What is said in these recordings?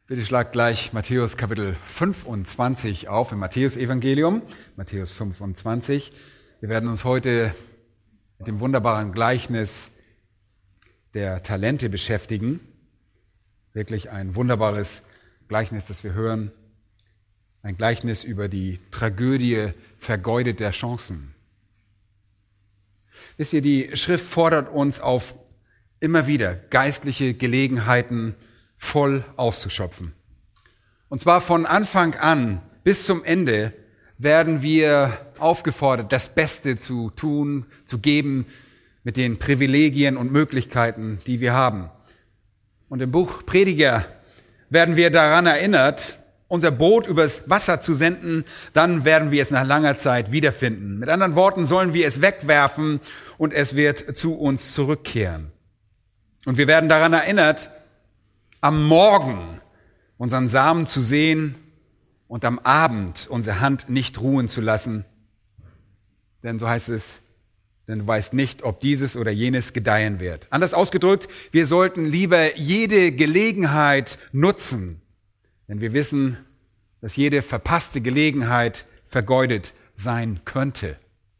Bitte schlagt gleich Matthäus Kapitel 25 auf im Matthäus-Evangelium, Matthäus 25. Wir werden uns heute mit dem wunderbaren Gleichnis der Talente beschäftigen. Wirklich ein wunderbares Gleichnis, das wir hören. Ein Gleichnis über die Tragödie vergeudeter Chancen. Wisst ihr, die Schrift fordert uns auf, immer wieder geistliche Gelegenheiten voll auszuschöpfen. Und zwar von Anfang an bis zum Ende werden wir aufgefordert, das Beste zu tun, zu geben mit den Privilegien und Möglichkeiten, die wir haben. Und im Buch Prediger werden wir daran erinnert, unser Boot übers Wasser zu senden, dann werden wir es nach langer Zeit wiederfinden. Mit anderen Worten sollen wir es wegwerfen und es wird zu uns zurückkehren. Und wir werden daran erinnert, am Morgen unseren Samen zu sehen und am Abend unsere Hand nicht ruhen zu lassen. Denn so heißt es, denn du weißt nicht, ob dieses oder jenes gedeihen wird. Anders ausgedrückt, wir sollten lieber jede Gelegenheit nutzen, denn wir wissen, dass jede verpasste Gelegenheit vergeudet sein könnte.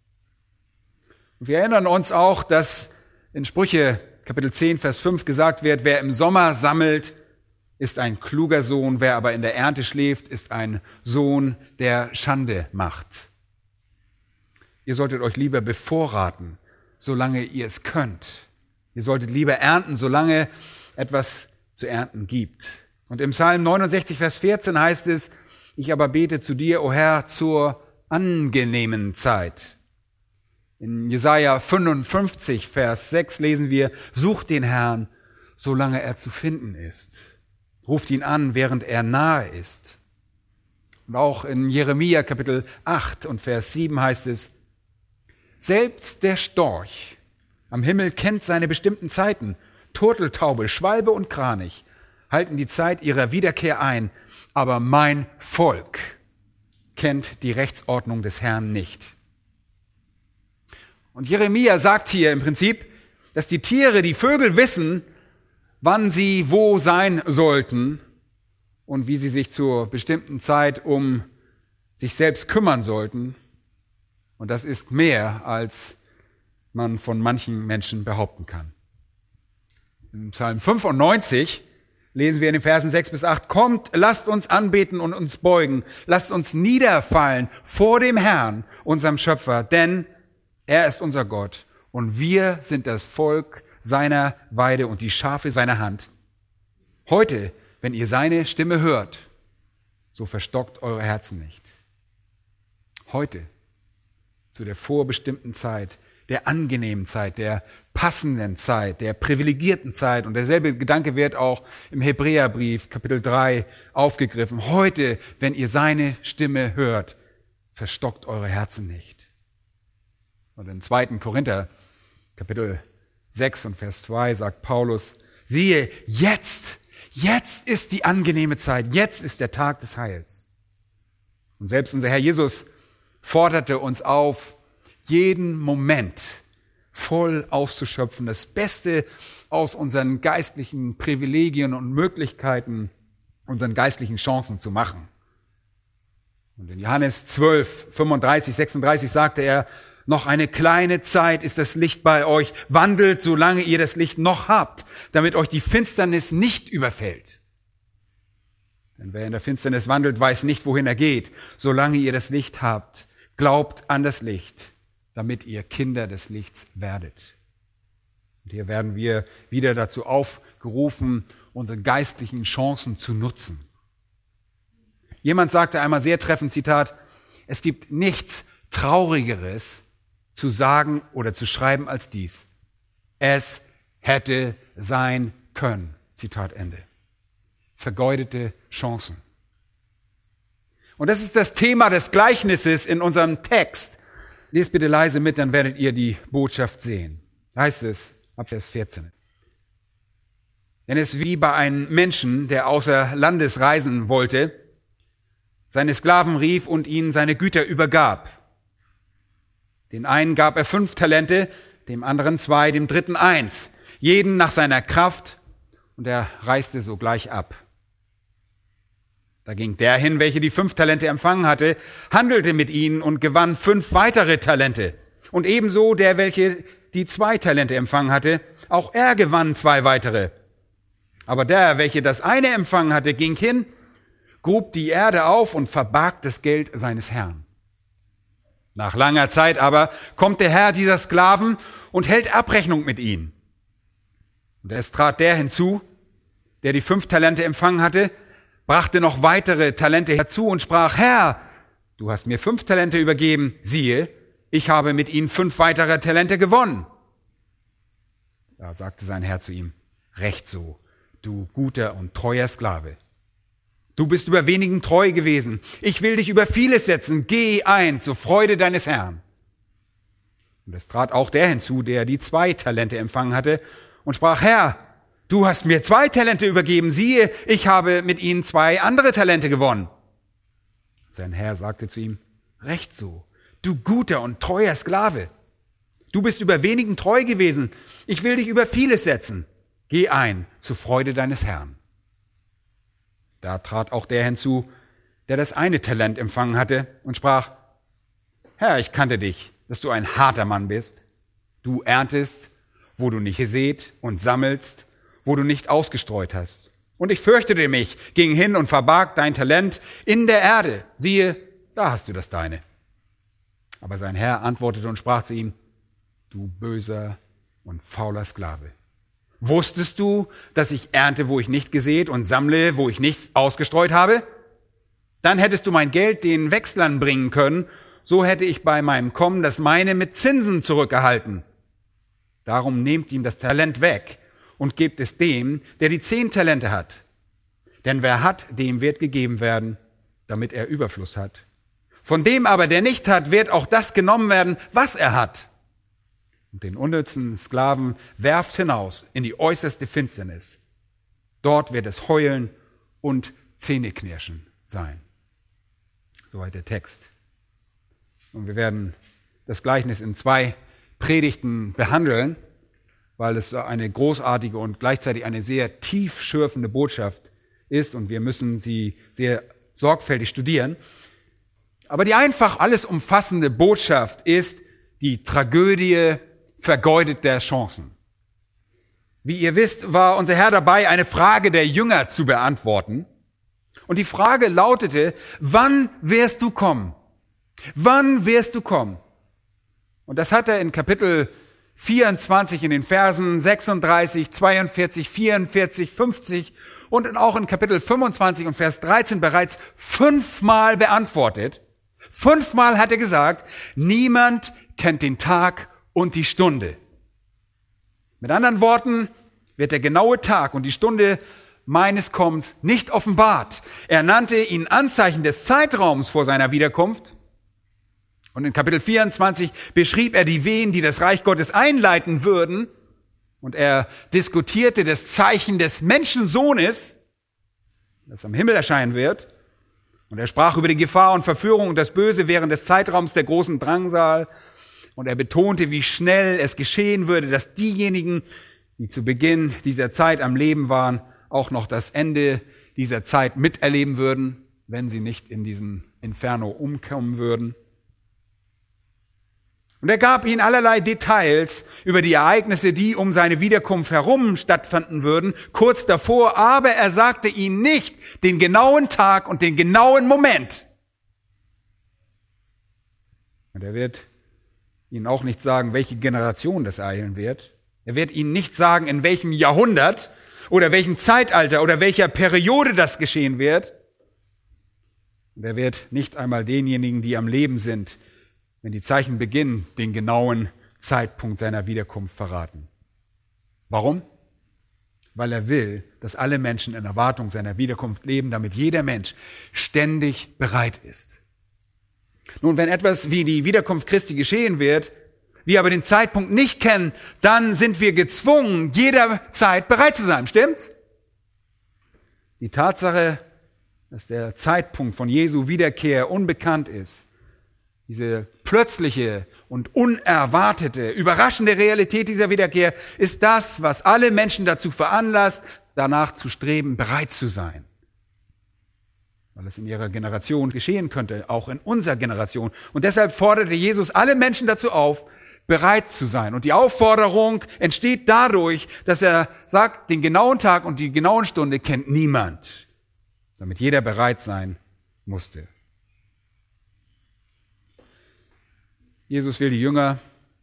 Und wir erinnern uns auch, dass in Sprüche Kapitel 10, Vers 5 gesagt wird, wer im Sommer sammelt, ist ein kluger Sohn, wer aber in der Ernte schläft, ist ein Sohn, der Schande macht. Ihr solltet euch lieber bevorraten, solange ihr es könnt. Ihr solltet lieber ernten, solange etwas zu ernten gibt. Und im Psalm 69, Vers 14 heißt es, ich aber bete zu dir, o Herr, zur angenehmen Zeit. In Jesaja 55, Vers 6 lesen wir, sucht den Herrn, solange er zu finden ist. Ruft ihn an, während er nahe ist. Und auch in Jeremia Kapitel 8 und Vers 7 heißt es, selbst der Storch am Himmel kennt seine bestimmten Zeiten. Turteltaube, Schwalbe und Kranich halten die Zeit ihrer Wiederkehr ein, aber mein Volk kennt die Rechtsordnung des Herrn nicht. Und Jeremia sagt hier im Prinzip, dass die Tiere, die Vögel wissen, wann sie wo sein sollten und wie sie sich zur bestimmten Zeit um sich selbst kümmern sollten. Und das ist mehr, als man von manchen Menschen behaupten kann. Im Psalm 95 lesen wir in den Versen 6 bis 8, kommt, lasst uns anbeten und uns beugen, lasst uns niederfallen vor dem Herrn, unserem Schöpfer, denn er ist unser Gott und wir sind das Volk seiner Weide und die Schafe seiner Hand. Heute, wenn ihr seine Stimme hört, so verstockt eure Herzen nicht. Heute, zu der vorbestimmten Zeit, der angenehmen Zeit, der passenden Zeit, der privilegierten Zeit. Und derselbe Gedanke wird auch im Hebräerbrief, Kapitel 3, aufgegriffen. Heute, wenn ihr seine Stimme hört, verstockt eure Herzen nicht. Und im 2. Korinther, Kapitel 6 und Vers 2 sagt Paulus, siehe, jetzt ist die angenehme Zeit, jetzt ist der Tag des Heils. Und selbst unser Herr Jesus forderte uns auf, jeden Moment voll auszuschöpfen, das Beste aus unseren geistlichen Privilegien und Möglichkeiten, unseren geistlichen Chancen zu machen. Und in Johannes 12, 35, 36 sagte er, noch eine kleine Zeit ist das Licht bei euch. Wandelt, solange ihr das Licht noch habt, damit euch die Finsternis nicht überfällt. Denn wer in der Finsternis wandelt, weiß nicht, wohin er geht. Solange ihr das Licht habt, glaubt an das Licht, damit ihr Kinder des Lichts werdet. Und hier werden wir wieder dazu aufgerufen, unsere geistlichen Chancen zu nutzen. Jemand sagte einmal sehr treffend, Zitat, es gibt nichts Traurigeres zu sagen oder zu schreiben als dies. Es hätte sein können. Zitat Ende. Vergeudete Chancen. Und das ist das Thema des Gleichnisses in unserem Text. Lest bitte leise mit, dann werdet ihr die Botschaft sehen. Da heißt es, ab Vers 14. Denn es ist wie bei einem Menschen, der außer Landes reisen wollte, seine Sklaven rief und ihnen seine Güter übergab. Den einen gab er 5 Talente, dem anderen 2, dem dritten 1. Jeden nach seiner Kraft, und er reiste sogleich ab. Da ging der hin, welcher die 5 Talente empfangen hatte, handelte mit ihnen und gewann 5 weitere Talente. Und ebenso der, welche die 2 Talente empfangen hatte, auch er gewann 2 weitere. Aber der, welcher das eine empfangen hatte, ging hin, grub die Erde auf und verbarg das Geld seines Herrn. Nach langer Zeit aber kommt der Herr dieser Sklaven und hält Abrechnung mit ihnen. Und es trat der hinzu, der die 5 Talente empfangen hatte, brachte noch weitere Talente herzu und sprach: Herr, du hast mir 5 Talente übergeben, siehe, ich habe mit ihnen 5 weitere Talente gewonnen. Da sagte sein Herr zu ihm: Recht so, du guter und treuer Sklave. Du bist über wenigen treu gewesen. Ich will dich über vieles setzen. Geh ein zur Freude deines Herrn. Und es trat auch der hinzu, der die 2 Talente empfangen hatte, und sprach: Herr, du hast mir 2 Talente übergeben. Siehe, ich habe mit ihnen 2 andere Talente gewonnen. Sein Herr sagte zu ihm: Recht so, du guter und treuer Sklave. Du bist über wenigen treu gewesen. Ich will dich über vieles setzen. Geh ein zur Freude deines Herrn. Da trat auch der hinzu, der das eine Talent empfangen hatte, und sprach: Herr, ich kannte dich, dass du ein harter Mann bist. Du erntest, wo du nicht gesät, und sammelst, wo du nicht ausgestreut hast. Und ich fürchtete mich, ging hin und verbarg dein Talent in der Erde. Siehe, da hast du das deine. Aber sein Herr antwortete und sprach zu ihm: Du böser und fauler Sklave. Wusstest du, dass ich ernte, wo ich nicht gesät, und sammle, wo ich nicht ausgestreut habe? Dann hättest du mein Geld den Wechslern bringen können, so hätte ich bei meinem Kommen das meine mit Zinsen zurückerhalten. Darum nehmt ihm das Talent weg und gebt es dem, der die 10 Talente hat. Denn wer hat, dem wird gegeben werden, damit er Überfluss hat. Von dem aber, der nicht hat, wird auch das genommen werden, was er hat. Und den unnützen Sklaven werft hinaus in die äußerste Finsternis. Dort wird es Heulen und Zähneknirschen sein. Soweit der Text. Und wir werden das Gleichnis in 2 Predigten behandeln, weil es eine großartige und gleichzeitig eine sehr tiefschürfende Botschaft ist und wir müssen sie sehr sorgfältig studieren. Aber die einfach alles umfassende Botschaft ist die Tragödie vergeudeter Chancen. Wie ihr wisst, war unser Herr dabei, eine Frage der Jünger zu beantworten. Und die Frage lautete: Wann wirst du kommen? Wann wirst du kommen? Und das hat er in Kapitel 24 in den Versen 36, 42, 44, 50 und auch in Kapitel 25 und Vers 13 bereits 5-mal beantwortet. 5-mal hat er gesagt: Niemand kennt den Tag und die Stunde. Mit anderen Worten wird der genaue Tag und die Stunde meines Kommens nicht offenbart. Er nannte ihn Anzeichen des Zeitraums vor seiner Wiederkunft. Und in Kapitel 24 beschrieb er die Wehen, die das Reich Gottes einleiten würden. Und er diskutierte das Zeichen des Menschensohnes, das am Himmel erscheinen wird. Und er sprach über die Gefahr und Verführung und das Böse während des Zeitraums der großen Drangsal. Und er betonte, wie schnell es geschehen würde, dass diejenigen, die zu Beginn dieser Zeit am Leben waren, auch noch das Ende dieser Zeit miterleben würden, wenn sie nicht in diesem Inferno umkommen würden. Und er gab ihnen allerlei Details über die Ereignisse, die um seine Wiederkunft herum stattfinden würden, kurz davor, aber er sagte ihnen nicht den genauen Tag und den genauen Moment. Und er wird ihnen auch nicht sagen, welche Generation das ereilen wird. Er wird ihnen nicht sagen, in welchem Jahrhundert oder welchem Zeitalter oder welcher Periode das geschehen wird. Und er wird nicht einmal denjenigen, die am Leben sind, wenn die Zeichen beginnen, den genauen Zeitpunkt seiner Wiederkunft verraten. Warum? Weil er will, dass alle Menschen in Erwartung seiner Wiederkunft leben, damit jeder Mensch ständig bereit ist. Nun, wenn etwas wie die Wiederkunft Christi geschehen wird, wir aber den Zeitpunkt nicht kennen, dann sind wir gezwungen, jederzeit bereit zu sein. Stimmt's? Die Tatsache, dass der Zeitpunkt von Jesu Wiederkehr unbekannt ist, diese plötzliche und unerwartete, überraschende Realität dieser Wiederkehr ist das, was alle Menschen dazu veranlasst, danach zu streben, bereit zu sein. weil es in ihrer Generation geschehen könnte, auch in unserer Generation. Und deshalb forderte Jesus alle Menschen dazu auf, bereit zu sein. Und die Aufforderung entsteht dadurch, dass er sagt, den genauen Tag und die genaue Stunde kennt niemand, damit jeder bereit sein musste. Jesus will die Jünger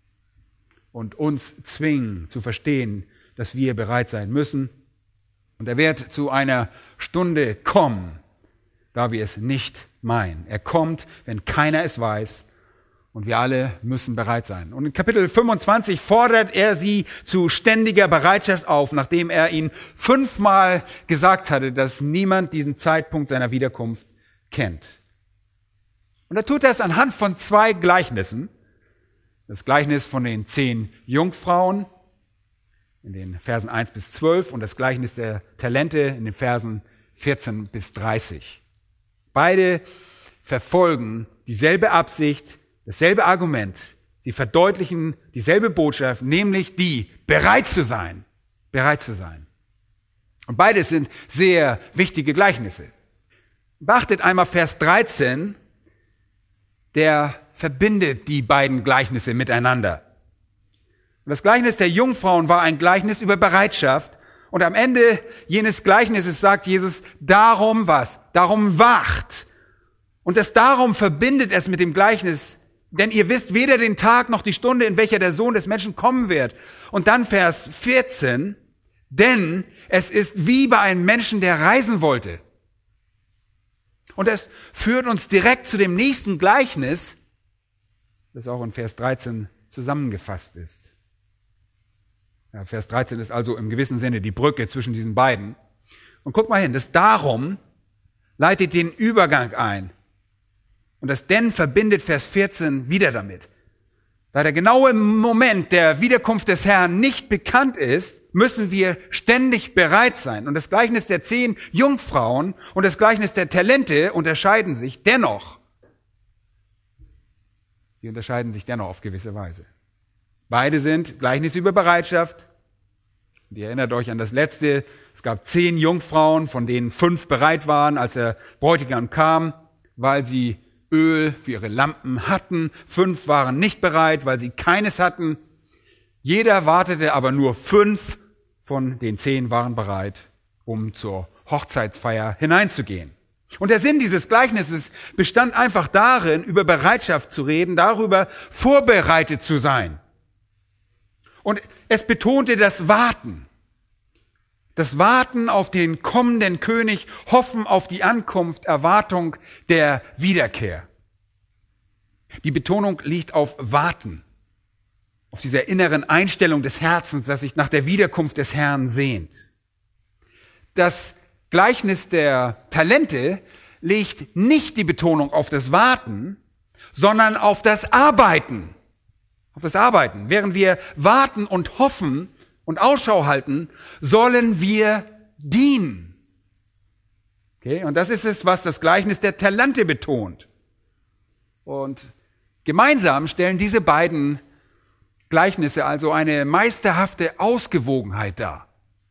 und uns zwingen zu verstehen, dass wir bereit sein müssen. Und er wird zu einer Stunde kommen, da wir es nicht meinen. Er kommt, wenn keiner es weiß, und wir alle müssen bereit sein. Und in Kapitel 25 fordert er sie zu ständiger Bereitschaft auf, nachdem er ihnen 5-mal gesagt hatte, dass niemand diesen Zeitpunkt seiner Wiederkunft kennt. Und er tut das anhand von 2 Gleichnissen. Das Gleichnis von den 10 Jungfrauen in den Versen 1 bis 12 und das Gleichnis der Talente in den Versen 14 bis 30. Beide verfolgen dieselbe Absicht, dasselbe Argument. Sie verdeutlichen dieselbe Botschaft, nämlich die, bereit zu sein. Bereit zu sein. Und beides sind sehr wichtige Gleichnisse. Beachtet einmal Vers 13, der verbindet die beiden Gleichnisse miteinander. Und das Gleichnis der Jungfrauen war ein Gleichnis über Bereitschaft. Und am Ende jenes Gleichnisses sagt Jesus, darum was? Darum wacht. Und das darum verbindet es mit dem Gleichnis, denn ihr wisst weder den Tag noch die Stunde, in welcher der Sohn des Menschen kommen wird. Und dann Vers 14, denn es ist wie bei einem Menschen, der reisen wollte. Und das führt uns direkt zu dem nächsten Gleichnis, das auch in Vers 13 zusammengefasst ist. Ja, Vers 13 ist also im gewissen Sinne die Brücke zwischen diesen beiden. Und guck mal hin, das darum leitet den Übergang ein. Und das denn verbindet Vers 14 wieder damit. Da der genaue Moment der Wiederkunft des Herrn nicht bekannt ist, müssen wir ständig bereit sein. Und das Gleichnis der 10 Jungfrauen und das Gleichnis der Talente unterscheiden sich dennoch. Sie unterscheiden sich dennoch auf gewisse Weise. Beide sind Gleichnisse über Bereitschaft. Und ihr erinnert euch an das letzte. Es gab 10 Jungfrauen, von denen 5 bereit waren, als der Bräutigam kam, weil sie Öl für ihre Lampen hatten. 5 waren nicht bereit, weil sie keines hatten. Jeder wartete, aber nur 5 von den 10 waren bereit, um zur Hochzeitsfeier hineinzugehen. Und der Sinn dieses Gleichnisses bestand einfach darin, über Bereitschaft zu reden, darüber vorbereitet zu sein. Und es betonte das Warten. Das Warten auf den kommenden König, Hoffen auf die Ankunft, Erwartung der Wiederkehr. Die Betonung liegt auf Warten, auf dieser inneren Einstellung des Herzens, das sich nach der Wiederkunft des Herrn sehnt. Das Gleichnis der Talente legt nicht die Betonung auf das Warten, sondern auf das Arbeiten. Auf das Arbeiten. Während wir warten und hoffen und Ausschau halten, sollen wir dienen. Okay? Und das ist es, was das Gleichnis der Talente betont. Und gemeinsam stellen diese beiden Gleichnisse also eine meisterhafte Ausgewogenheit dar.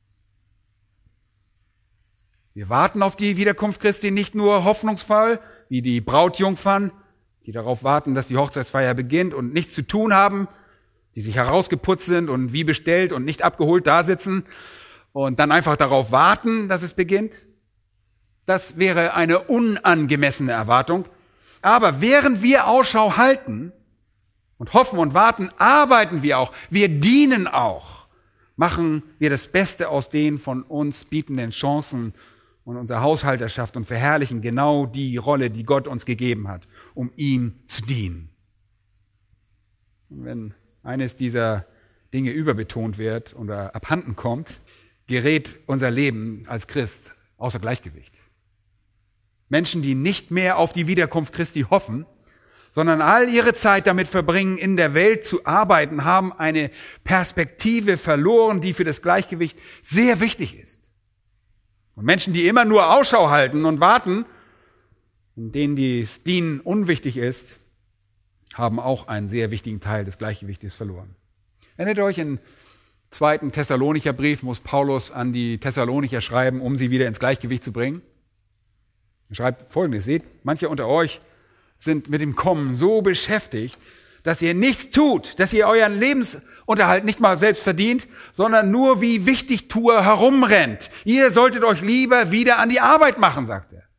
Wir warten auf die Wiederkunft Christi nicht nur hoffnungsvoll, wie die Brautjungfern, die darauf warten, dass die Hochzeitsfeier beginnt und nichts zu tun haben, die sich herausgeputzt sind und wie bestellt und nicht abgeholt da sitzen und dann einfach darauf warten, dass es beginnt. Das wäre eine unangemessene Erwartung. Aber während wir Ausschau halten und hoffen und warten, arbeiten wir auch. Wir dienen auch. Machen wir das Beste aus den von uns bietenden Chancen und unserer Haushalterschaft und verherrlichen genau die Rolle, die Gott uns gegeben hat, um ihm zu dienen. Und wenn eines dieser Dinge überbetont wird oder abhanden kommt, gerät unser Leben als Christ außer Gleichgewicht. Menschen, die nicht mehr auf die Wiederkunft Christi hoffen, sondern all ihre Zeit damit verbringen, in der Welt zu arbeiten, haben eine Perspektive verloren, die für das Gleichgewicht sehr wichtig ist. Und Menschen, die immer nur Ausschau halten und warten, und denen das Dienen unwichtig ist, haben auch einen sehr wichtigen Teil des Gleichgewichtes verloren. Erinnert euch, im 2. Thessalonicher Brief muss Paulus an die Thessalonicher schreiben, um sie wieder ins Gleichgewicht zu bringen. Er schreibt Folgendes: Seht, manche unter euch sind mit dem Kommen so beschäftigt, dass ihr nichts tut, dass ihr euren Lebensunterhalt nicht mal selbst verdient, sondern nur wie Wichtigtuer herumrennt. Ihr solltet euch lieber wieder an die Arbeit machen, sagt er.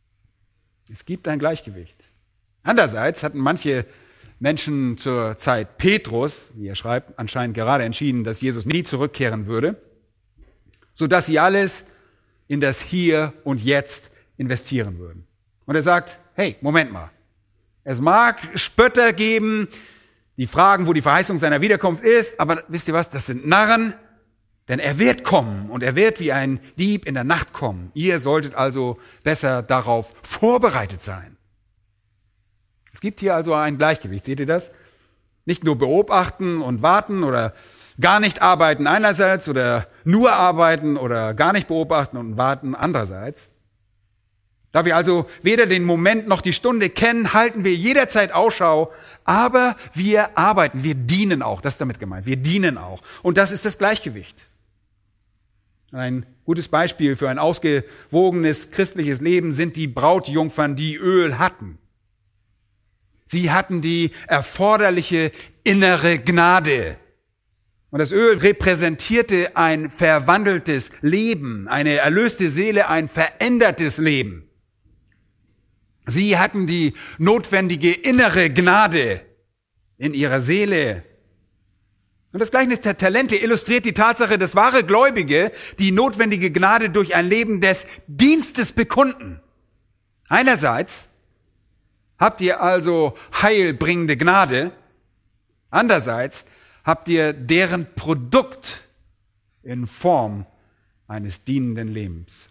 Es gibt ein Gleichgewicht. Andererseits hatten manche Menschen zur Zeit Petrus, wie er schreibt, anscheinend gerade entschieden, dass Jesus nie zurückkehren würde, sodass sie alles in das Hier und Jetzt investieren würden. Und er sagt, hey, Moment mal. Es mag Spötter geben, die fragen, wo die Verheißung seiner Wiederkunft ist, aber wisst ihr was, das sind Narren, denn er wird kommen und er wird wie ein Dieb in der Nacht kommen. Ihr solltet also besser darauf vorbereitet sein. Es gibt hier also ein Gleichgewicht, seht ihr das? Nicht nur beobachten und warten oder gar nicht arbeiten einerseits oder nur arbeiten oder gar nicht beobachten und warten andererseits. Da wir also weder den Moment noch die Stunde kennen, halten wir jederzeit Ausschau, aber wir arbeiten, wir dienen auch, das ist damit gemeint, wir dienen auch. Und das ist das Gleichgewicht. Ein gutes Beispiel für ein ausgewogenes christliches Leben sind die Brautjungfern, die Öl hatten. Sie hatten die erforderliche innere Gnade. Und das Öl repräsentierte ein verwandeltes Leben, eine erlöste Seele, ein verändertes Leben. Sie hatten die notwendige innere Gnade in ihrer Seele. Und das Gleichnis der Talente illustriert die Tatsache, dass wahre Gläubige die notwendige Gnade durch ein Leben des Dienstes bekunden. Einerseits habt ihr also heilbringende Gnade, andererseits habt ihr deren Produkt in Form eines dienenden Lebens.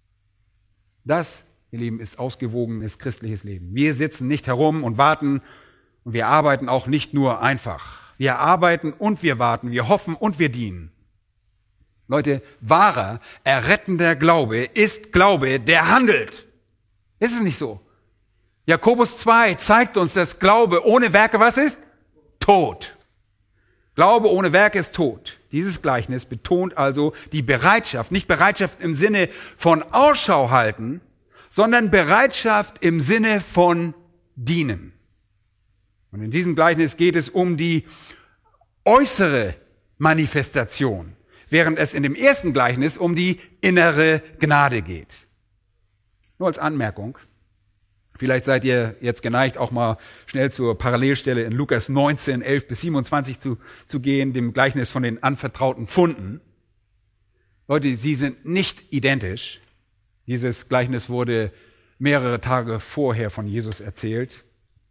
Das, ihr Lieben, ist ausgewogenes christliches Leben. Wir sitzen nicht herum und warten und wir arbeiten auch nicht nur einfach. Wir arbeiten und wir warten, wir hoffen und wir dienen. Leute, wahrer, errettender Glaube ist Glaube, der handelt. Ist es nicht so? Jakobus 2 zeigt uns, dass Glaube ohne Werke was ist? Tot. Glaube ohne Werke ist tot. Dieses Gleichnis betont also die Bereitschaft, nicht Bereitschaft im Sinne von Ausschau halten, sondern Bereitschaft im Sinne von dienen. Und in diesem Gleichnis geht es um die äußere Manifestation, während es in dem ersten Gleichnis um die innere Gnade geht. Nur als Anmerkung, vielleicht seid ihr jetzt geneigt, auch mal schnell zur Parallelstelle in Lukas 19, 11 bis 27 zu gehen, dem Gleichnis von den anvertrauten Pfunden. Leute, sie sind nicht identisch. Dieses Gleichnis wurde mehrere Tage vorher von Jesus erzählt.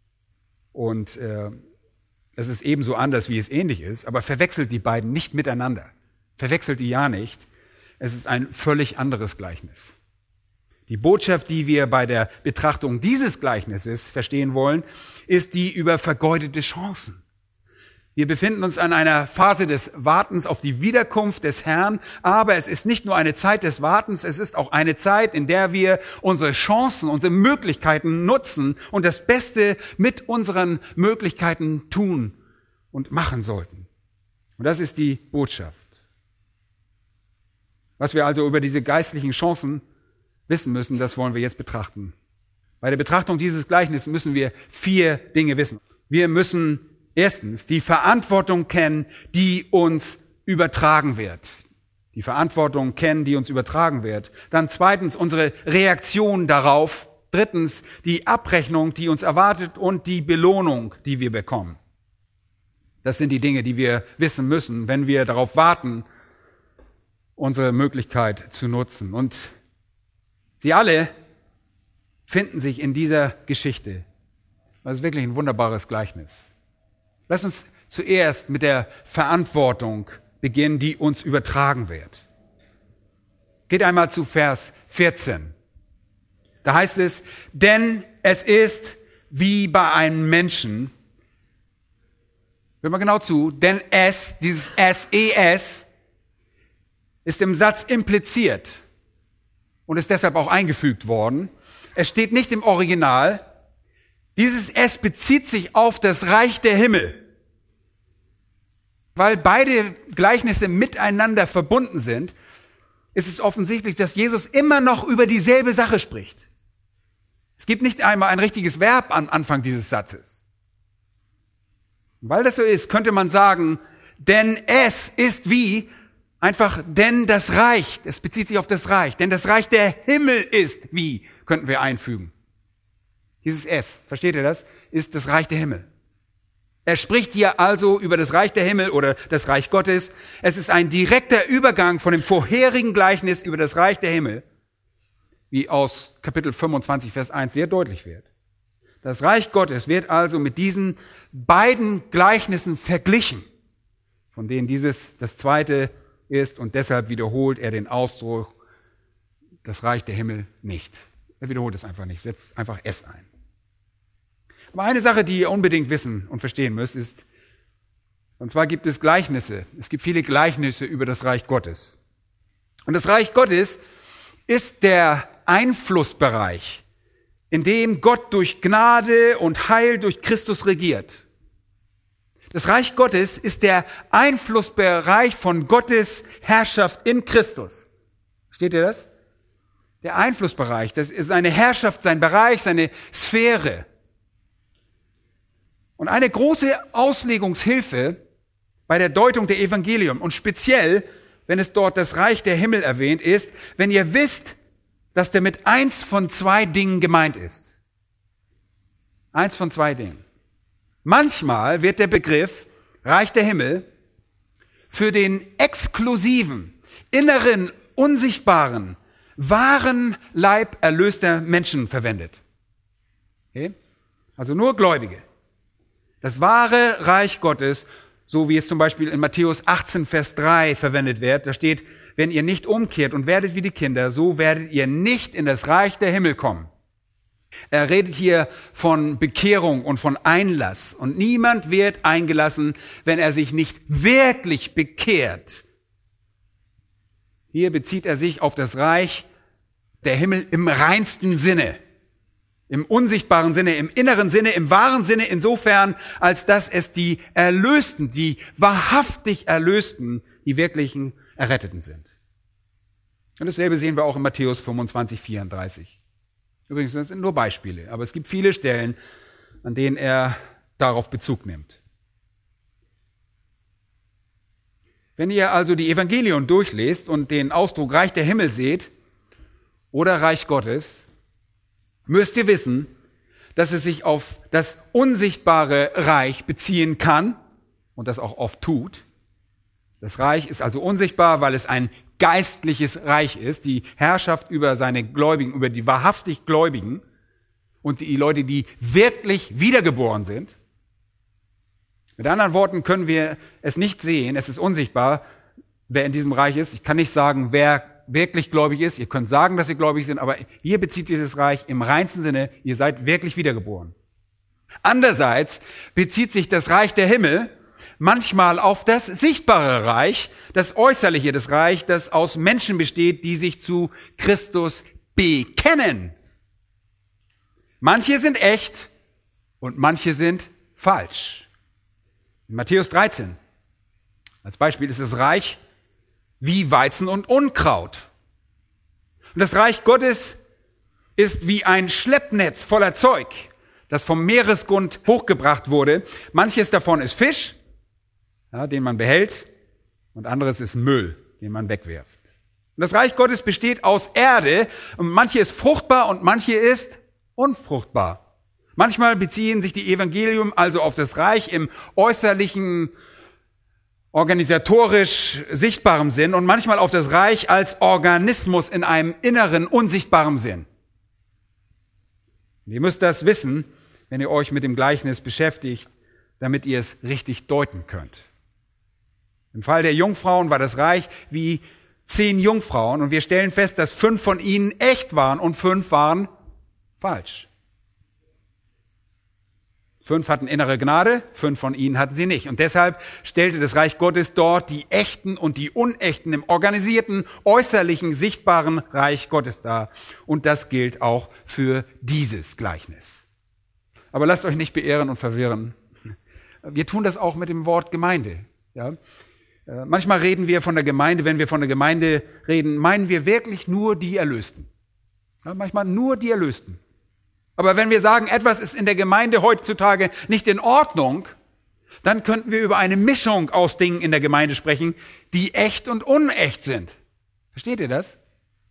Und es ist ebenso anders, wie es ähnlich ist, aber verwechselt die beiden nicht miteinander. Verwechselt die ja nicht. Es ist ein völlig anderes Gleichnis. Die Botschaft, die wir bei der Betrachtung dieses Gleichnisses verstehen wollen, ist die über vergeudete Chancen. Wir befinden uns an einer Phase des Wartens auf die Wiederkunft des Herrn, aber es ist nicht nur eine Zeit des Wartens, es ist auch eine Zeit, in der wir unsere Chancen, unsere Möglichkeiten nutzen und das Beste mit unseren Möglichkeiten tun und machen sollten. Und das ist die Botschaft. Was wir also über diese geistlichen Chancen wissen müssen, das wollen wir jetzt betrachten. Bei der Betrachtung dieses Gleichnisses müssen wir 4 Dinge wissen. Wir müssen erstens die Verantwortung kennen, die uns übertragen wird. Die Verantwortung kennen, die uns übertragen wird. Dann zweitens unsere Reaktion darauf. Drittens die Abrechnung, die uns erwartet und die Belohnung, die wir bekommen. Das sind die Dinge, die wir wissen müssen, wenn wir darauf warten, unsere Möglichkeit zu nutzen. Und sie alle finden sich in dieser Geschichte. Das ist wirklich ein wunderbares Gleichnis. Lass uns zuerst mit der Verantwortung beginnen, die uns übertragen wird. Geht einmal zu Vers 14. Da heißt es, denn es ist wie bei einem Menschen, hör mal genau zu, denn dieses es ist im Satz impliziert und ist deshalb auch eingefügt worden. Es steht nicht im Original. Dieses es bezieht sich auf das Reich der Himmel. Weil beide Gleichnisse miteinander verbunden sind, ist es offensichtlich, dass Jesus immer noch über dieselbe Sache spricht. Es gibt nicht einmal ein richtiges Verb am Anfang dieses Satzes. Und weil das so ist, könnte man sagen, denn es ist wie, einfach denn das Reich, das bezieht sich auf das Reich, denn das Reich der Himmel ist wie, könnten wir einfügen. Dieses es, versteht ihr das, ist das Reich der Himmel. Er spricht hier also über das Reich der Himmel oder das Reich Gottes. Es ist ein direkter Übergang von dem vorherigen Gleichnis über das Reich der Himmel, wie aus Kapitel 25, Vers 1 sehr deutlich wird. Das Reich Gottes wird also mit diesen beiden Gleichnissen verglichen, von denen dieses das zweite ist, und deshalb wiederholt er den Ausdruck, das Reich der Himmel nicht. Er wiederholt es einfach nicht, setzt einfach es ein. Aber eine Sache, die ihr unbedingt wissen und verstehen müsst, ist, und zwar gibt es Gleichnisse. Es gibt viele Gleichnisse über das Reich Gottes. Und das Reich Gottes ist der Einflussbereich, in dem Gott durch Gnade und Heil durch Christus regiert. Das Reich Gottes ist der Einflussbereich von Gottes Herrschaft in Christus. Versteht ihr das? Der Einflussbereich, das ist seine Herrschaft, sein Bereich, seine Sphäre. Und eine große Auslegungshilfe bei der Deutung der Evangelium und speziell, wenn es dort das Reich der Himmel erwähnt ist, wenn ihr wisst, dass damit eins von zwei Dingen gemeint ist. Eins von zwei Dingen. Manchmal wird der Begriff Reich der Himmel für den exklusiven, inneren, unsichtbaren, wahren Leib erlöster Menschen verwendet. Okay? Also nur Gläubige. Das wahre Reich Gottes, so wie es zum Beispiel in Matthäus 18, Vers 3 verwendet wird, da steht, wenn ihr nicht umkehrt und werdet wie die Kinder, so werdet ihr nicht in das Reich der Himmel kommen. Er redet hier von Bekehrung und von Einlass. Und niemand wird eingelassen, wenn er sich nicht wirklich bekehrt. Hier bezieht er sich auf das Reich der Himmel im reinsten Sinne. Im unsichtbaren Sinne, im inneren Sinne, im wahren Sinne, insofern, als dass es die Erlösten, die wahrhaftig Erlösten, die wirklichen Erretteten sind. Und dasselbe sehen wir auch in Matthäus 25, 34. Übrigens, das sind nur Beispiele, aber es gibt viele Stellen, an denen er darauf Bezug nimmt. Wenn ihr also die Evangelien durchlest und den Ausdruck Reich der Himmel seht oder Reich Gottes, müsst ihr wissen, dass es sich auf das unsichtbare Reich beziehen kann und das auch oft tut. Das Reich ist also unsichtbar, weil es ein geistliches Reich ist, die Herrschaft über seine Gläubigen, über die wahrhaftig Gläubigen und die Leute, die wirklich wiedergeboren sind. Mit anderen Worten können wir es nicht sehen, es ist unsichtbar, wer in diesem Reich ist. Ich kann nicht sagen, wer wirklich gläubig ist. Ihr könnt sagen, dass ihr gläubig sind, aber hier bezieht sich das Reich im reinsten Sinne, ihr seid wirklich wiedergeboren. Andererseits bezieht sich das Reich der Himmel manchmal auf das sichtbare Reich, das äußerliche, das Reich, das aus Menschen besteht, die sich zu Christus bekennen. Manche sind echt und manche sind falsch. In Matthäus 13, als Beispiel, ist das Reich wie Weizen und Unkraut. Und das Reich Gottes ist wie ein Schleppnetz voller Zeug, das vom Meeresgrund hochgebracht wurde. Manches davon ist Fisch, ja, den man behält, und anderes ist Müll, den man wegwirft. Und das Reich Gottes besteht aus Erde, und manche ist fruchtbar und manche ist unfruchtbar. Manchmal beziehen sich die Evangelien also auf das Reich im äußerlichen, organisatorisch sichtbaren Sinn und manchmal auf das Reich als Organismus in einem inneren, unsichtbaren Sinn. Und ihr müsst das wissen, wenn ihr euch mit dem Gleichnis beschäftigt, damit ihr es richtig deuten könnt. Im Fall der Jungfrauen war das Reich wie 10 Jungfrauen und wir stellen fest, dass 5 von ihnen echt waren und 5 waren falsch. 5 hatten innere Gnade, 5 von ihnen hatten sie nicht. Und deshalb stellte das Reich Gottes dort die echten und die unechten im organisierten, äußerlichen, sichtbaren Reich Gottes dar. Und das gilt auch für dieses Gleichnis. Aber lasst euch nicht beirren und verwirren. Wir tun das auch mit dem Wort Gemeinde. Ja? Manchmal reden wir von der Gemeinde, wenn wir von der Gemeinde reden, meinen wir wirklich nur die Erlösten. Ja, manchmal nur die Erlösten. Aber wenn wir sagen, etwas ist in der Gemeinde heutzutage nicht in Ordnung, dann könnten wir über eine Mischung aus Dingen in der Gemeinde sprechen, die echt und unecht sind. Versteht ihr das?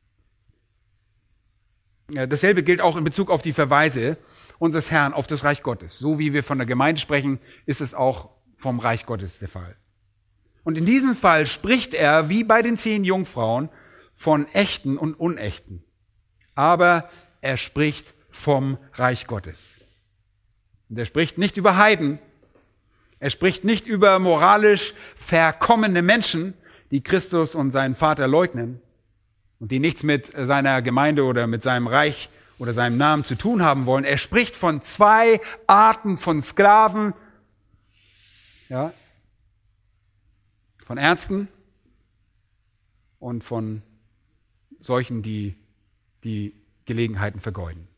Ja, dasselbe gilt auch in Bezug auf die Verweise unseres Herrn auf das Reich Gottes. So wie wir von der Gemeinde sprechen, ist es auch vom Reich Gottes der Fall. Und in diesem Fall spricht er, wie bei den 10 Jungfrauen, von echten und unechten. Aber er spricht vom Reich Gottes. Und er spricht nicht über Heiden, er spricht nicht über moralisch verkommene Menschen, die Christus und seinen Vater leugnen und die nichts mit seiner Gemeinde oder mit seinem Reich oder seinem Namen zu tun haben wollen. Er spricht von 2 Arten von Sklaven, ja, von Ärzten und von solchen, die die Gelegenheiten vergeuden.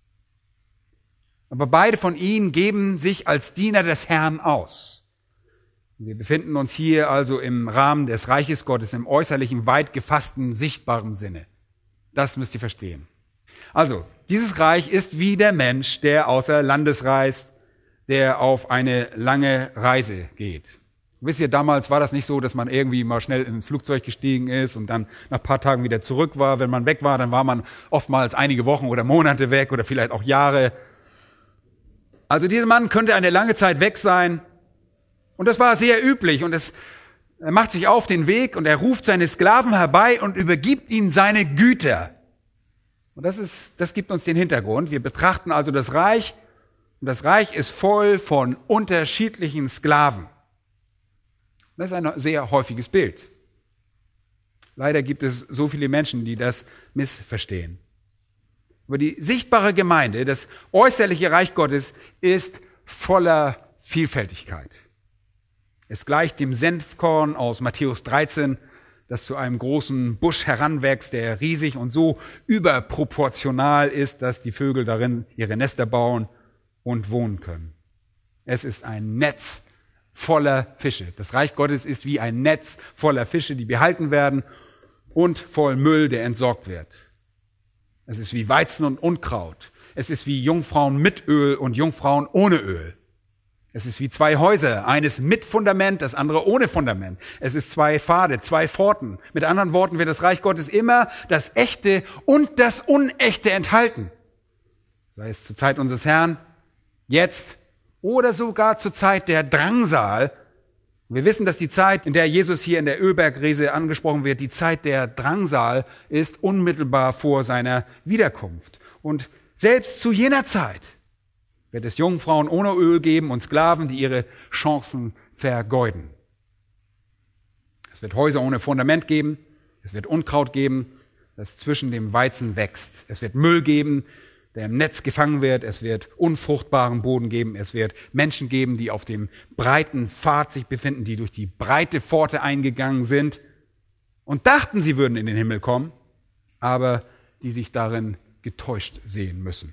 Aber beide von ihnen geben sich als Diener des Herrn aus. Wir befinden uns hier also im Rahmen des Reiches Gottes, im äußerlichen, weit gefassten, sichtbaren Sinne. Das müsst ihr verstehen. Also, dieses Reich ist wie der Mensch, der außer Landes reist, der auf eine lange Reise geht. Wisst ihr, damals war das nicht so, dass man irgendwie mal schnell ins Flugzeug gestiegen ist und dann nach ein paar Tagen wieder zurück war. Wenn man weg war, dann war man oftmals einige Wochen oder Monate weg oder vielleicht auch Jahre. Also dieser Mann könnte eine lange Zeit weg sein. Und das war sehr üblich. Und er macht sich auf den Weg und er ruft seine Sklaven herbei und übergibt ihnen seine Güter. Und das gibt uns den Hintergrund. Wir betrachten also das Reich. Und das Reich ist voll von unterschiedlichen Sklaven. Das ist ein sehr häufiges Bild. Leider gibt es so viele Menschen, die das missverstehen. Aber die sichtbare Gemeinde, das äußerliche Reich Gottes, ist voller Vielfältigkeit. Es gleicht dem Senfkorn aus Matthäus 13, das zu einem großen Busch heranwächst, der riesig und so überproportional ist, dass die Vögel darin ihre Nester bauen und wohnen können. Es ist ein Netz voller Fische. Das Reich Gottes ist wie ein Netz voller Fische, die behalten werden und voll Müll, der entsorgt wird. Es ist wie Weizen und Unkraut. Es ist wie Jungfrauen mit Öl und Jungfrauen ohne Öl. Es ist wie 2 Häuser, eines mit Fundament, das andere ohne Fundament. Es ist 2 Pfade, 2 Pforten. Mit anderen Worten wird das Reich Gottes immer das Echte und das Unechte enthalten. Sei es zur Zeit unseres Herrn, jetzt oder sogar zur Zeit der Drangsal. Wir wissen, dass die Zeit, in der Jesus hier in der Ölbergrese angesprochen wird, die Zeit der Drangsal ist unmittelbar vor seiner Wiederkunft. Und selbst zu jener Zeit wird es Jungfrauen ohne Öl geben und Sklaven, die ihre Chancen vergeuden. Es wird Häuser ohne Fundament geben, es wird Unkraut geben, das zwischen dem Weizen wächst. Es wird Müll geben, der im Netz gefangen wird, es wird unfruchtbaren Boden geben, es wird Menschen geben, die auf dem breiten Pfad sich befinden, die durch die breite Pforte eingegangen sind und dachten, sie würden in den Himmel kommen, aber die sich darin getäuscht sehen müssen.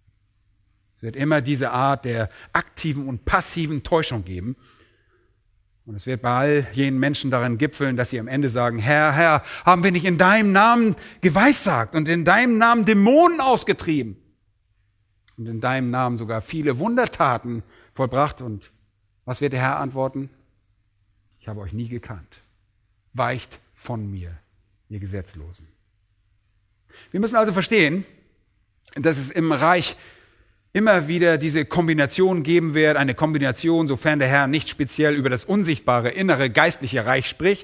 Es wird immer diese Art der aktiven und passiven Täuschung geben. Und es wird bei all jenen Menschen darin gipfeln, dass sie am Ende sagen, Herr, Herr, haben wir nicht in deinem Namen geweissagt und in deinem Namen Dämonen ausgetrieben und in deinem Namen sogar viele Wundertaten vollbracht? Und was wird der Herr antworten? Ich habe euch nie gekannt. Weicht von mir, ihr Gesetzlosen. Wir müssen also verstehen, dass es im Reich immer wieder diese Kombination geben wird, eine Kombination, sofern der Herr nicht speziell über das unsichtbare, innere, geistliche Reich spricht,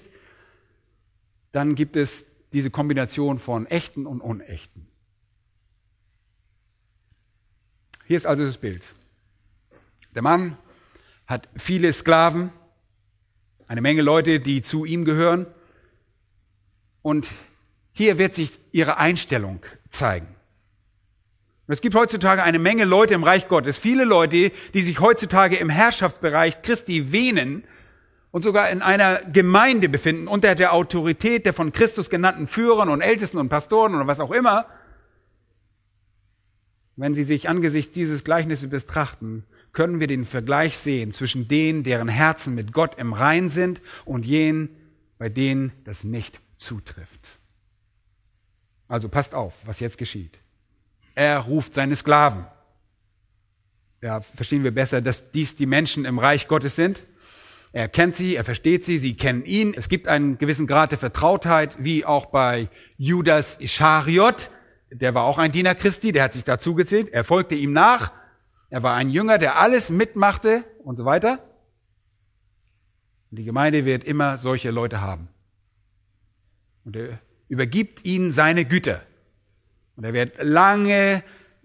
dann gibt es diese Kombination von Echten und Unechten. Hier ist also das Bild. Der Mann hat viele Sklaven, eine Menge Leute, die zu ihm gehören, und hier wird sich ihre Einstellung zeigen. Es gibt heutzutage eine Menge Leute im Reich Gottes, viele Leute, die sich heutzutage im Herrschaftsbereich Christi wähnen und sogar in einer Gemeinde befinden, unter der Autorität der von Christus genannten Führern und Ältesten und Pastoren oder was auch immer. Wenn sie sich angesichts dieses Gleichnisses betrachten, können wir den Vergleich sehen zwischen denen, deren Herzen mit Gott im Rein sind, und jenen, bei denen das nicht zutrifft. Also passt auf, was jetzt geschieht. Er ruft seine Sklaven. ja, verstehen wir besser, dass dies die Menschen im Reich Gottes sind. Er kennt sie, er versteht sie, sie kennen ihn. Es gibt einen gewissen Grad der Vertrautheit, wie auch bei Judas Ischariot. Der war auch ein Diener Christi, der hat sich dazugezählt. Er folgte ihm nach. Er war ein Jünger, der alles mitmachte und so weiter. Und die Gemeinde wird immer solche Leute haben. Und er übergibt ihnen seine Güter. Und er wird lange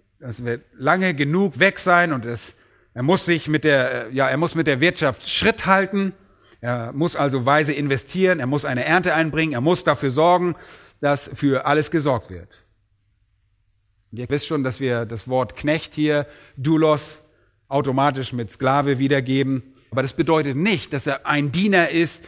genug weg sein und er muss mit der Wirtschaft Schritt halten. Er muss also weise investieren. Er muss eine Ernte einbringen. Er muss dafür sorgen, dass für alles gesorgt wird. Und ihr wisst schon, dass wir das Wort Knecht hier, Doulos, automatisch mit Sklave wiedergeben. Aber das bedeutet nicht, dass er ein Diener ist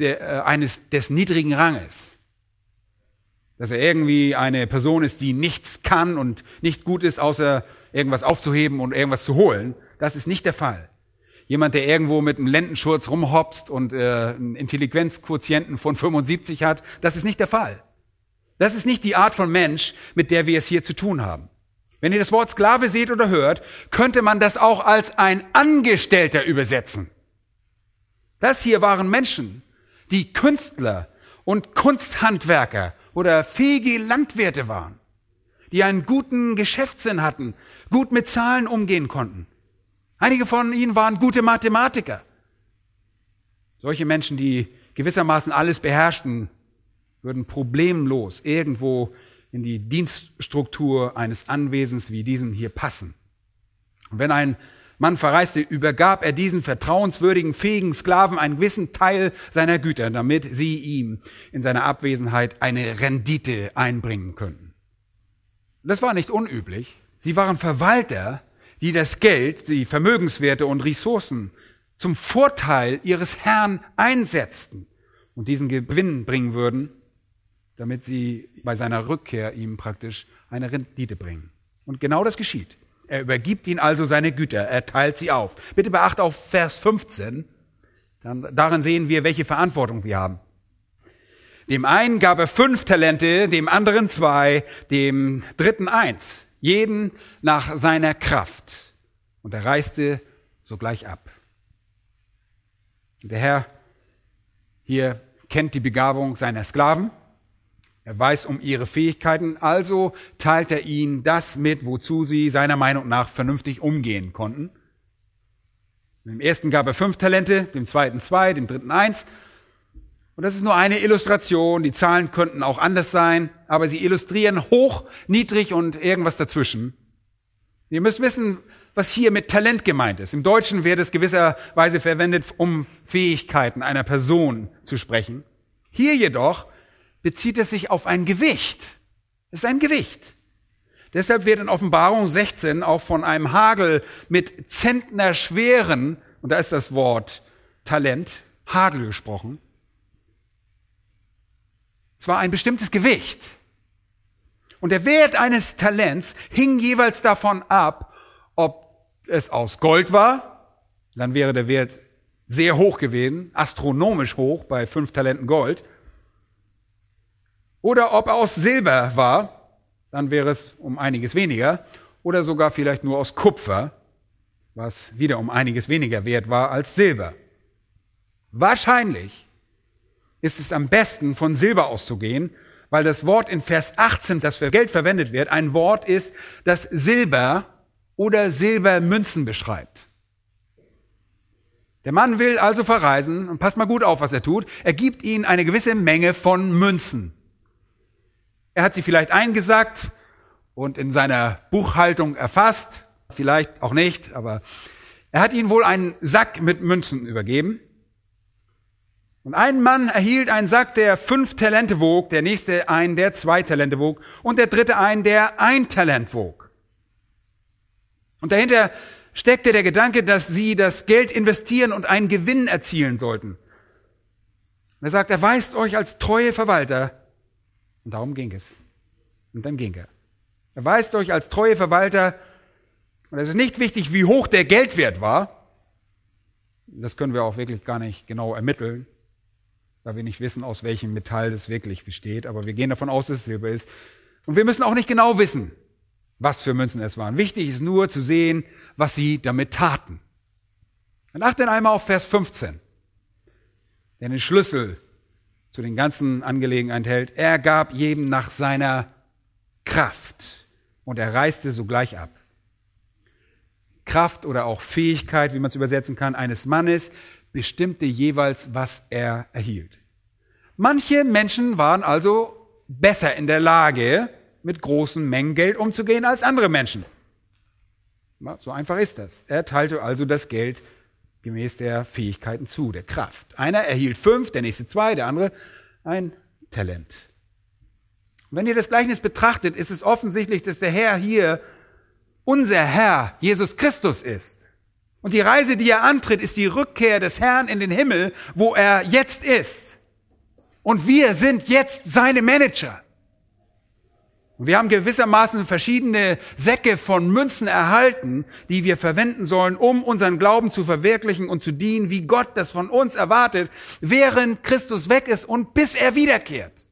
des niedrigen Ranges. Dass er irgendwie eine Person ist, die nichts kann und nicht gut ist, außer irgendwas aufzuheben und irgendwas zu holen. Das ist nicht der Fall. Jemand, der irgendwo mit einem Lendenschurz rumhopst und einen Intelligenzquotienten von 75 hat, das ist nicht der Fall. Das ist nicht die Art von Mensch, mit der wir es hier zu tun haben. Wenn ihr das Wort Sklave seht oder hört, könnte man das auch als ein Angestellter übersetzen. Das hier waren Menschen, die Künstler und Kunsthandwerker oder fähige Landwirte waren, die einen guten Geschäftssinn hatten, gut mit Zahlen umgehen konnten. Einige von ihnen waren gute Mathematiker. Solche Menschen, die gewissermaßen alles beherrschten, würden problemlos irgendwo in die Dienststruktur eines Anwesens wie diesem hier passen. Und wenn ein Mann verreiste, übergab er diesen vertrauenswürdigen, fähigen Sklaven einen gewissen Teil seiner Güter, damit sie ihm in seiner Abwesenheit eine Rendite einbringen könnten. Das war nicht unüblich. Sie waren Verwalter, die das Geld, die Vermögenswerte und Ressourcen zum Vorteil ihres Herrn einsetzten und diesen Gewinn bringen würden, damit sie bei seiner Rückkehr ihm praktisch eine Rendite bringen. Und genau das geschieht. Er übergibt ihnen also seine Güter, er teilt sie auf. Bitte beachte auf Vers 15, darin sehen wir, welche Verantwortung wir haben. Dem einen gab er 5 Talente, dem anderen 2, dem dritten 1, jeden nach seiner Kraft. Und er reiste sogleich ab. Der Herr hier kennt die Begabung seiner Sklaven. Er weiß um ihre Fähigkeiten, also teilt er ihnen das mit, wozu sie seiner Meinung nach vernünftig umgehen konnten. Dem ersten gab er 5 Talente, dem zweiten 2, dem dritten 1. Und das ist nur eine Illustration. Die Zahlen könnten auch anders sein, aber sie illustrieren hoch, niedrig und irgendwas dazwischen. Ihr müsst wissen, was hier mit Talent gemeint ist. Im Deutschen wird es gewisserweise verwendet, um Fähigkeiten einer Person zu sprechen. Hier jedoch bezieht es sich auf ein Gewicht. Es ist ein Gewicht. Deshalb wird in Offenbarung 16 auch von einem Hagel mit zentnerschweren, und da ist das Wort Talent, Hagel gesprochen. Es war ein bestimmtes Gewicht. Und der Wert eines Talents hing jeweils davon ab, ob es aus Gold war, dann wäre der Wert sehr hoch gewesen, astronomisch hoch bei 5 Talenten Gold, oder ob er aus Silber war, dann wäre es um einiges weniger, oder sogar vielleicht nur aus Kupfer, was wieder um einiges weniger wert war als Silber. Wahrscheinlich ist es am besten, von Silber auszugehen, weil das Wort in Vers 18, das für Geld verwendet wird, ein Wort ist, das Silber oder Silbermünzen beschreibt. Der Mann will also verreisen, und passt mal gut auf, was er tut. Er gibt ihnen eine gewisse Menge von Münzen. Er hat sie vielleicht eingesackt und in seiner Buchhaltung erfasst, vielleicht auch nicht, aber er hat ihnen wohl einen Sack mit Münzen übergeben. Und ein Mann erhielt einen Sack, der 5 Talente wog, der nächste einen, der 2 Talente wog und der dritte einen, der 1 Talent wog. Und dahinter steckte der Gedanke, dass sie das Geld investieren und einen Gewinn erzielen sollten. Und er sagt, erweist euch als treue Verwalter. Und darum ging es. Und dann ging er. Erweist euch als treue Verwalter. Und es ist nicht wichtig, wie hoch der Geldwert war. Das können wir auch wirklich gar nicht genau ermitteln, da wir nicht wissen, aus welchem Metall das wirklich besteht. Aber wir gehen davon aus, dass es Silber ist. Und wir müssen auch nicht genau wissen, was für Münzen es waren. Wichtig ist nur zu sehen, was sie damit taten. Und achte einmal auf Vers 15, der den Schlüssel zu den ganzen Angelegenheiten enthält. Er gab jedem nach seiner Kraft und er reiste sogleich ab. Kraft oder auch Fähigkeit, wie man es übersetzen kann, eines Mannes bestimmte jeweils, was er erhielt. Manche Menschen waren also besser in der Lage, mit großen Mengen Geld umzugehen als andere Menschen. So einfach ist das. Er teilte also das Geld gemäß der Fähigkeiten zu, der Kraft. Einer erhielt 5, der nächste 2, der andere ein Talent. Und wenn ihr das Gleichnis betrachtet, ist es offensichtlich, dass der Herr hier unser Herr Jesus Christus ist. Und die Reise, die er antritt, ist die Rückkehr des Herrn in den Himmel, wo er jetzt ist. Und wir sind jetzt seine Manager. Und wir haben gewissermaßen verschiedene Säcke von Münzen erhalten, die wir verwenden sollen, um unseren Glauben zu verwirklichen und zu dienen, wie Gott das von uns erwartet, während Christus weg ist und bis er wiederkehrt.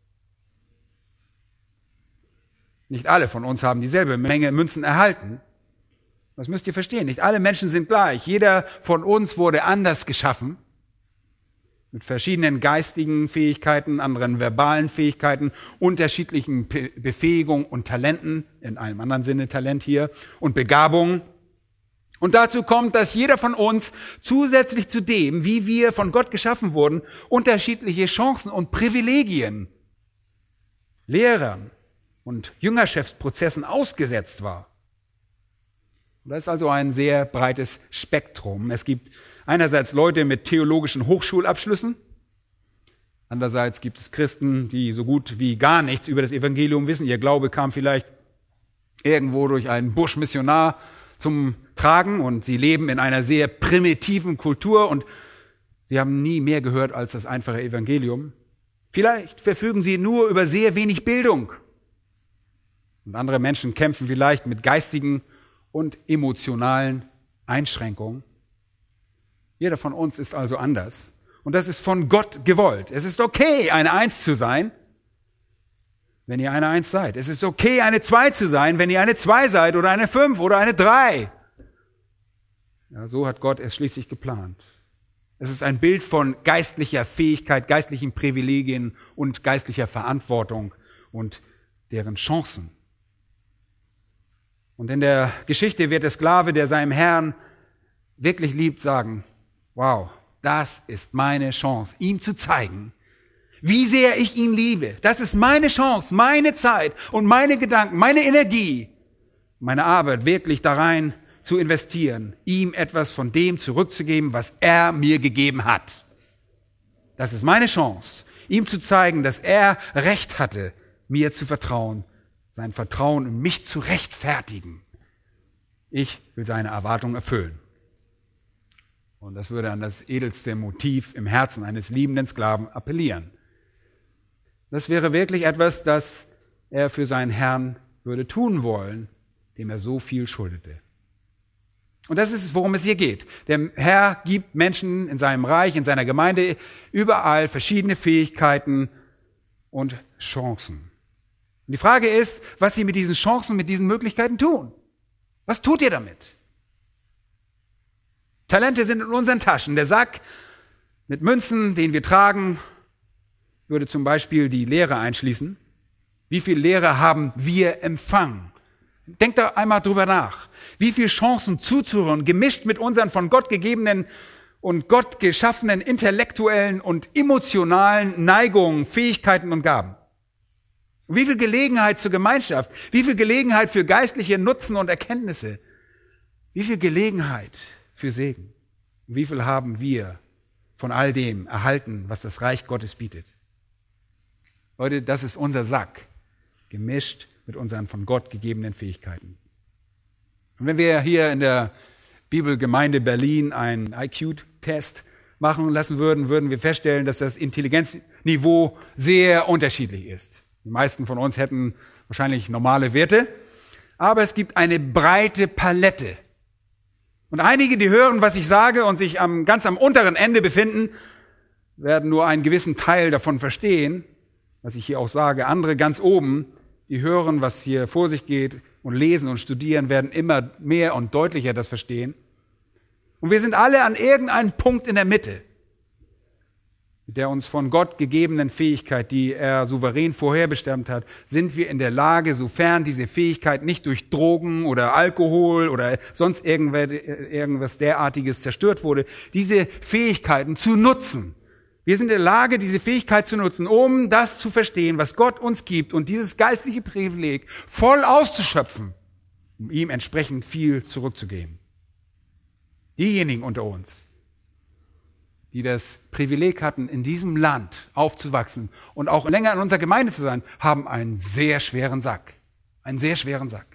Nicht alle von uns haben dieselbe Menge Münzen erhalten. Das müsst ihr verstehen. Nicht alle Menschen sind gleich. Jeder von uns wurde anders geschaffen. Mit verschiedenen geistigen Fähigkeiten, anderen verbalen Fähigkeiten, unterschiedlichen Befähigungen und Talenten, in einem anderen Sinne Talent hier, und Begabungen. Und dazu kommt, dass jeder von uns zusätzlich zu dem, wie wir von Gott geschaffen wurden, unterschiedliche Chancen und Privilegien, Lehrern und Jüngerschaftsprozessen ausgesetzt war. Und das ist also ein sehr breites Spektrum. Es gibt einerseits Leute mit theologischen Hochschulabschlüssen, andererseits gibt es Christen, die so gut wie gar nichts über das Evangelium wissen. Ihr Glaube kam vielleicht irgendwo durch einen Buschmissionar zum Tragen und sie leben in einer sehr primitiven Kultur und sie haben nie mehr gehört als das einfache Evangelium. Vielleicht verfügen sie nur über sehr wenig Bildung. Und andere Menschen kämpfen vielleicht mit geistigen und emotionalen Einschränkungen. Jeder von uns ist also anders. Und das ist von Gott gewollt. Es ist okay, eine 1 zu sein, wenn ihr eine 1 seid. Es ist okay, eine 2 zu sein, wenn ihr eine 2 seid oder eine 5 oder eine 3. Ja, so hat Gott es schließlich geplant. Es ist ein Bild von geistlicher Fähigkeit, geistlichen Privilegien und geistlicher Verantwortung und deren Chancen. Und in der Geschichte wird der Sklave, der seinem Herrn wirklich liebt, sagen, wow, das ist meine Chance, ihm zu zeigen, wie sehr ich ihn liebe. Das ist meine Chance, meine Zeit und meine Gedanken, meine Energie, meine Arbeit wirklich da rein zu investieren, ihm etwas von dem zurückzugeben, was er mir gegeben hat. Das ist meine Chance, ihm zu zeigen, dass er Recht hatte, mir zu vertrauen, sein Vertrauen in mich zu rechtfertigen. Ich will seine Erwartungen erfüllen. Und das würde an das edelste Motiv im Herzen eines liebenden Sklaven appellieren. Das wäre wirklich etwas, das er für seinen Herrn würde tun wollen, dem er so viel schuldete. Und das ist es, worum es hier geht. Der Herr gibt Menschen in seinem Reich, in seiner Gemeinde überall verschiedene Fähigkeiten und Chancen. Und die Frage ist, was sie mit diesen Chancen, mit diesen Möglichkeiten tun. Was tut ihr damit? Talente sind in unseren Taschen. Der Sack mit Münzen, den wir tragen, würde zum Beispiel die Lehre einschließen. Wie viel Lehre haben wir empfangen? Denkt da einmal drüber nach. Wie viele Chancen zuzuhören, gemischt mit unseren von Gott gegebenen und Gott geschaffenen intellektuellen und emotionalen Neigungen, Fähigkeiten und Gaben. Wie viel Gelegenheit zur Gemeinschaft, wie viel Gelegenheit für geistliche Nutzen und Erkenntnisse, wie viel Gelegenheit für Segen. Wie viel haben wir von all dem erhalten, was das Reich Gottes bietet? Leute, das ist unser Sack, gemischt mit unseren von Gott gegebenen Fähigkeiten. Und wenn wir hier in der Bibelgemeinde Berlin einen IQ-Test machen lassen würden, würden wir feststellen, dass das Intelligenzniveau sehr unterschiedlich ist. Die meisten von uns hätten wahrscheinlich normale Werte, aber es gibt eine breite Palette. Und einige, die hören, was ich sage und sich ganz am unteren Ende befinden, werden nur einen gewissen Teil davon verstehen, was ich hier auch sage. Andere ganz oben die hören, was hier vor sich geht und lesen und studieren, werden immer mehr und deutlicher das verstehen. Und wir sind alle an irgendeinem Punkt in der Mitte, mit der uns von Gott gegebenen Fähigkeit, die er souverän vorherbestimmt hat, sind wir in der Lage, sofern diese Fähigkeit nicht durch Drogen oder Alkohol oder sonst irgendwas derartiges zerstört wurde, diese Fähigkeiten zu nutzen. Wir sind in der Lage, diese Fähigkeit zu nutzen, um das zu verstehen, was Gott uns gibt und dieses geistliche Privileg voll auszuschöpfen, um ihm entsprechend viel zurückzugeben. Diejenigen unter uns, die das Privileg hatten, in diesem Land aufzuwachsen und auch länger in unserer Gemeinde zu sein, haben einen sehr schweren Sack. Einen sehr schweren Sack.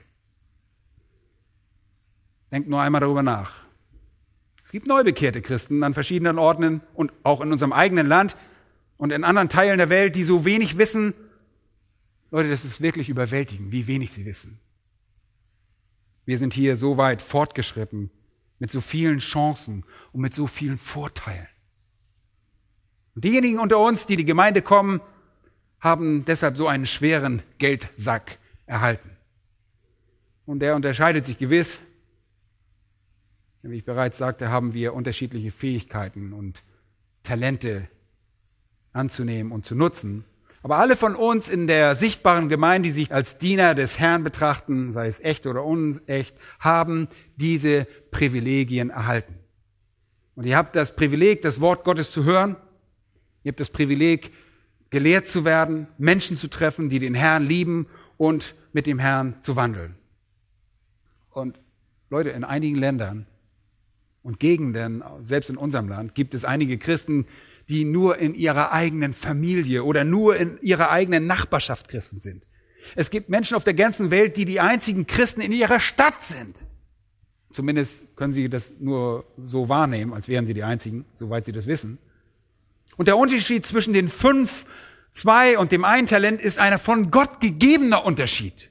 Denkt nur einmal darüber nach. Es gibt neubekehrte Christen an verschiedenen Orten und auch in unserem eigenen Land und in anderen Teilen der Welt, die so wenig wissen. Leute, das ist wirklich überwältigend, wie wenig sie wissen. Wir sind hier so weit fortgeschritten, mit so vielen Chancen und mit so vielen Vorteilen. Und diejenigen unter uns, die in die Gemeinde kommen, haben deshalb so einen schweren Geldsack erhalten. Und der unterscheidet sich gewiss. Wie ich bereits sagte, haben wir unterschiedliche Fähigkeiten und Talente anzunehmen und zu nutzen. Aber alle von uns in der sichtbaren Gemeinde, die sich als Diener des Herrn betrachten, sei es echt oder unecht, haben diese Privilegien erhalten. Und ihr habt das Privileg, das Wort Gottes zu hören. Ihr habt das Privileg, gelehrt zu werden, Menschen zu treffen, die den Herrn lieben und mit dem Herrn zu wandeln. Und Leute, in einigen Ländern und Gegenden, selbst in unserem Land, gibt es einige Christen, die nur in ihrer eigenen Familie oder nur in ihrer eigenen Nachbarschaft Christen sind. Es gibt Menschen auf der ganzen Welt, die einzigen Christen in ihrer Stadt sind. Zumindest können sie das nur so wahrnehmen, als wären sie die einzigen, soweit sie das wissen. Und der Unterschied zwischen den 5, 2 und dem einen Talent ist einer von Gott gegebener Unterschied.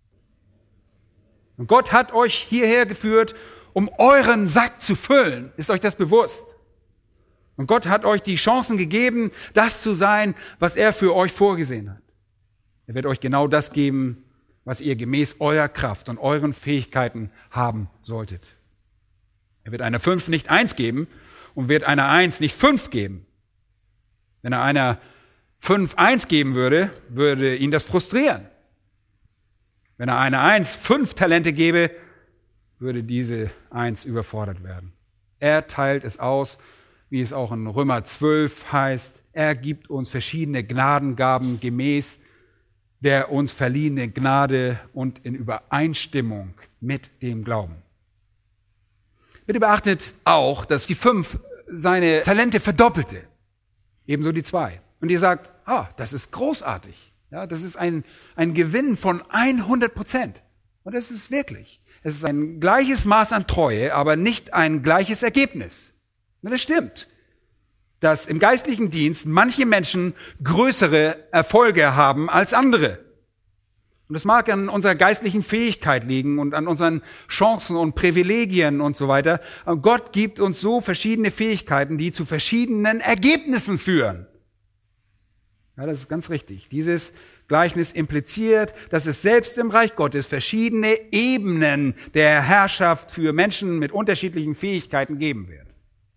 Und Gott hat euch hierher geführt, um euren Sack zu füllen. Ist euch das bewusst? Und Gott hat euch die Chancen gegeben, das zu sein, was er für euch vorgesehen hat. Er wird euch genau das geben, was ihr gemäß eurer Kraft und euren Fähigkeiten haben solltet. Er wird einer 5 nicht 1 geben und wird einer 1 nicht 5 geben. Wenn er einer 5 1 geben würde, würde ihn das frustrieren. Wenn er einer 1 5 Talente gäbe, würde diese 1 überfordert werden. Er teilt es aus, wie es auch in Römer 12 heißt. Er gibt uns verschiedene Gnadengaben gemäß der uns verliehenen Gnade und in Übereinstimmung mit dem Glauben. Bitte beachtet auch, dass die 5 seine Talente verdoppelte. Ebenso die 2. Und ihr sagt, das ist großartig. Ja, das ist ein Gewinn von 100%. Und das ist wirklich. Es ist ein gleiches Maß an Treue, aber nicht ein gleiches Ergebnis. Und das stimmt, dass im geistlichen Dienst manche Menschen größere Erfolge haben als andere. Und das mag an unserer geistlichen Fähigkeit liegen und an unseren Chancen und Privilegien und so weiter. Aber Gott gibt uns so verschiedene Fähigkeiten, die zu verschiedenen Ergebnissen führen. Ja, das ist ganz richtig. Dieses Gleichnis impliziert, dass es selbst im Reich Gottes verschiedene Ebenen der Herrschaft für Menschen mit unterschiedlichen Fähigkeiten geben wird.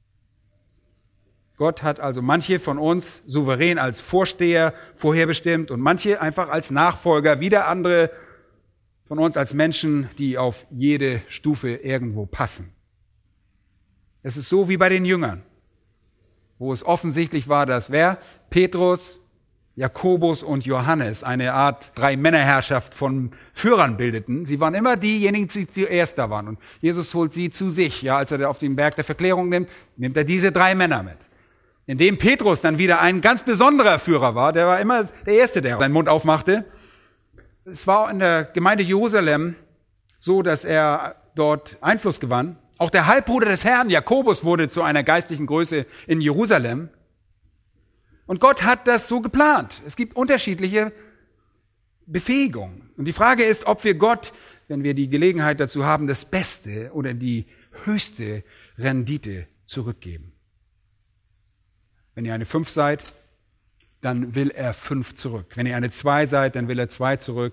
Gott hat also manche von uns souverän als Vorsteher vorherbestimmt und manche einfach als Nachfolger, wieder andere von uns als Menschen, die auf jede Stufe irgendwo passen. Es ist so wie bei den Jüngern, wo es offensichtlich war, dass Petrus, Jakobus und Johannes eine Art 3-Männerherrschaft von Führern bildeten. Sie waren immer diejenigen, die zuerst da waren. Und Jesus holt sie zu sich. Ja, als er auf den Berg der Verklärung nimmt, nimmt er diese 3 Männer mit. Indem Petrus dann wieder ein ganz besonderer Führer war, der war immer der Erste, der seinen Mund aufmachte. Es war in der Gemeinde Jerusalem so, dass er dort Einfluss gewann. Auch der Halbbruder des Herrn, Jakobus, wurde zu einer geistlichen Größe in Jerusalem. Und Gott hat das so geplant. Es gibt unterschiedliche Befähigungen. Und die Frage ist, ob wir Gott, wenn wir die Gelegenheit dazu haben, das Beste oder die höchste Rendite zurückgeben. Wenn ihr eine 5 seid, dann will er 5 zurück. Wenn ihr eine 2 seid, dann will er 2 zurück.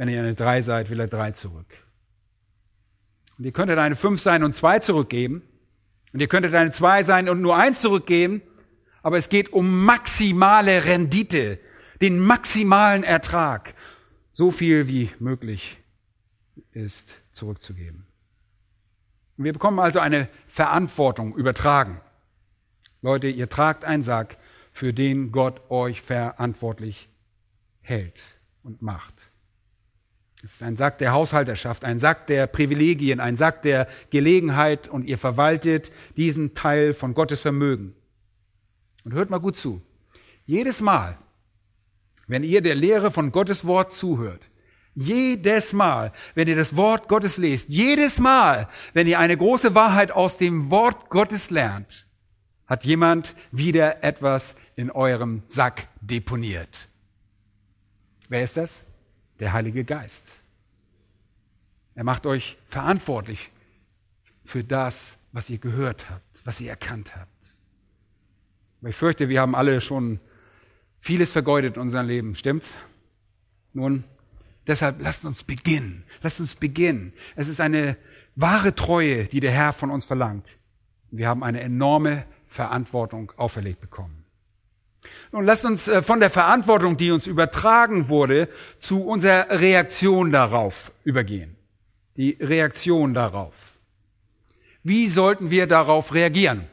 Wenn ihr eine 3 seid, will er 3 zurück. Und ihr könntet eine 5 sein und 2 zurückgeben. Und ihr könntet eine 2 sein und nur 1 zurückgeben. Aber es geht um maximale Rendite, den maximalen Ertrag. So viel wie möglich ist zurückzugeben. Und wir bekommen also eine Verantwortung übertragen. Leute, ihr tragt einen Sack, für den Gott euch verantwortlich hält und macht. Es ist ein Sack der Haushalterschaft, ein Sack der Privilegien, ein Sack der Gelegenheit und ihr verwaltet diesen Teil von Gottes Vermögen. Und hört mal gut zu. Jedes Mal, wenn ihr der Lehre von Gottes Wort zuhört, jedes Mal, wenn ihr das Wort Gottes lest, jedes Mal, wenn ihr eine große Wahrheit aus dem Wort Gottes lernt, hat jemand wieder etwas in eurem Sack deponiert. Wer ist das? Der Heilige Geist. Er macht euch verantwortlich für das, was ihr gehört habt, was ihr erkannt habt. Aber ich fürchte, wir haben alle schon vieles vergeudet in unserem Leben, stimmt's? Nun, deshalb lasst uns beginnen. Lasst uns beginnen. Es ist eine wahre Treue, die der Herr von uns verlangt. Wir haben eine enorme Verantwortung auferlegt bekommen. Nun lasst uns von der Verantwortung, die uns übertragen wurde, zu unserer Reaktion darauf übergehen. Die Reaktion darauf. Wie sollten wir darauf reagieren?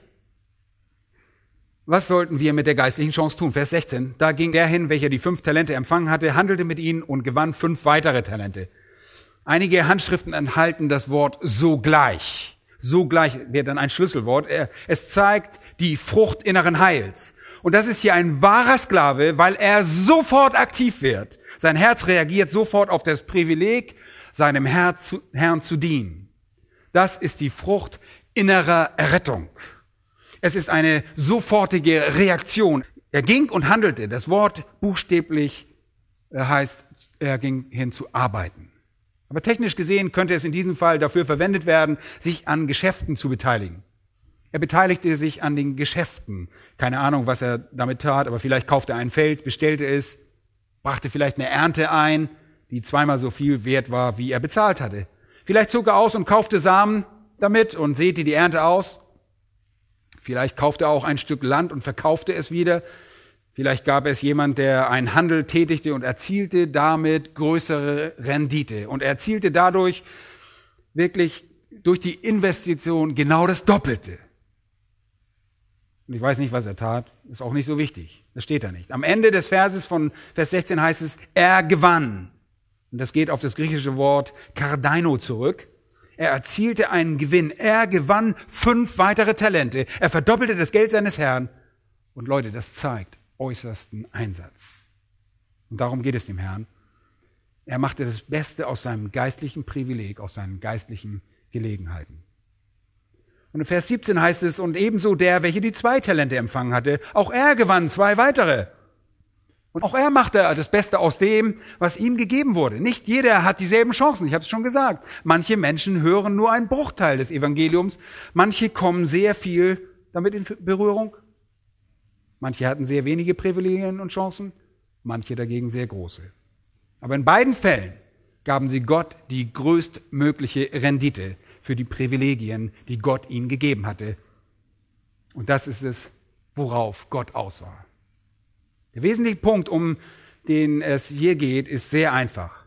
Was sollten wir mit der geistlichen Chance tun? Vers 16. Da ging der hin, welcher die 5 Talente empfangen hatte, handelte mit ihnen und gewann 5 weitere Talente. Einige Handschriften enthalten das Wort sogleich. Sogleich wäre dann ein Schlüsselwort. Es zeigt die Frucht inneren Heils. Und das ist hier ein wahrer Sklave, weil er sofort aktiv wird. Sein Herz reagiert sofort auf das Privileg, seinem Herrn zu dienen. Das ist die Frucht innerer Errettung. Es ist eine sofortige Reaktion. Er ging und handelte. Das Wort buchstäblich heißt, er ging hin zu arbeiten. Aber technisch gesehen könnte es in diesem Fall dafür verwendet werden, sich an Geschäften zu beteiligen. Er beteiligte sich an den Geschäften. Keine Ahnung, was er damit tat, aber vielleicht kaufte er ein Feld, bestellte es, brachte vielleicht eine Ernte ein, die 2-mal so viel wert war, wie er bezahlt hatte. Vielleicht zog er aus und kaufte Samen damit und säte die Ernte aus. Vielleicht kaufte er auch ein Stück Land und verkaufte es wieder. Vielleicht gab es jemand, der einen Handel tätigte und erzielte damit größere Rendite. Und er erzielte dadurch wirklich durch die Investition genau das Doppelte. Und ich weiß nicht, was er tat. Ist auch nicht so wichtig. Das steht da nicht. Am Ende des Verses von Vers 16 heißt es, er gewann. Und das geht auf das griechische Wort kardaino zurück. Er erzielte einen Gewinn. Er gewann 5 weitere Talente. Er verdoppelte das Geld seines Herrn. Und Leute, das zeigt äußersten Einsatz. Und darum geht es dem Herrn. Er machte das Beste aus seinem geistlichen Privileg, aus seinen geistlichen Gelegenheiten. Und in Vers 17 heißt es, und ebenso der, welcher die 2 Talente empfangen hatte, auch er gewann 2 weitere. Und auch er machte das Beste aus dem, was ihm gegeben wurde. Nicht jeder hat dieselben Chancen, ich habe es schon gesagt. Manche Menschen hören nur einen Bruchteil des Evangeliums, manche kommen sehr viel damit in Berührung. Manche hatten sehr wenige Privilegien und Chancen, manche dagegen sehr große. Aber in beiden Fällen gaben sie Gott die größtmögliche Rendite für die Privilegien, die Gott ihnen gegeben hatte. Und das ist es, worauf Gott aus war. Der wesentliche Punkt, um den es hier geht, ist sehr einfach.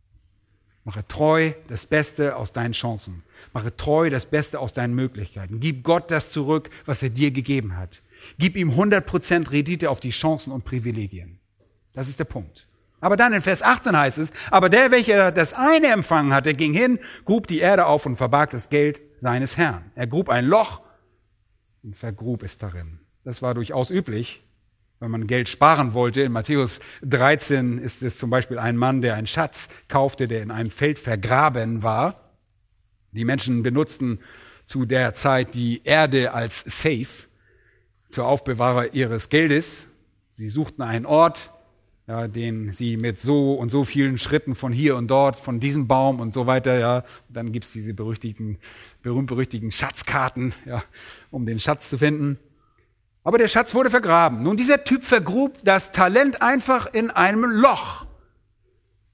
Mache treu das Beste aus deinen Chancen. Mache treu das Beste aus deinen Möglichkeiten. Gib Gott das zurück, was er dir gegeben hat. Gib ihm 100% Rendite auf die Chancen und Privilegien. Das ist der Punkt. Aber dann in Vers 18 heißt es, aber der, welcher das eine empfangen hatte, ging hin, grub die Erde auf und verbarg das Geld seines Herrn. Er grub ein Loch und vergrub es darin. Das war durchaus üblich, wenn man Geld sparen wollte. In Matthäus 13 ist es zum Beispiel ein Mann, der einen Schatz kaufte, der in einem Feld vergraben war. Die Menschen benutzten zu der Zeit die Erde als Safe zur Aufbewahrung ihres Geldes. Sie suchten einen Ort, ja, den sie mit so und so vielen Schritten von hier und dort, von diesem Baum und so weiter, ja, dann gibt's diese berühmt-berüchtigten Schatzkarten, ja, um den Schatz zu finden. Aber der Schatz wurde vergraben. Nun, dieser Typ vergrub das Talent einfach in einem Loch.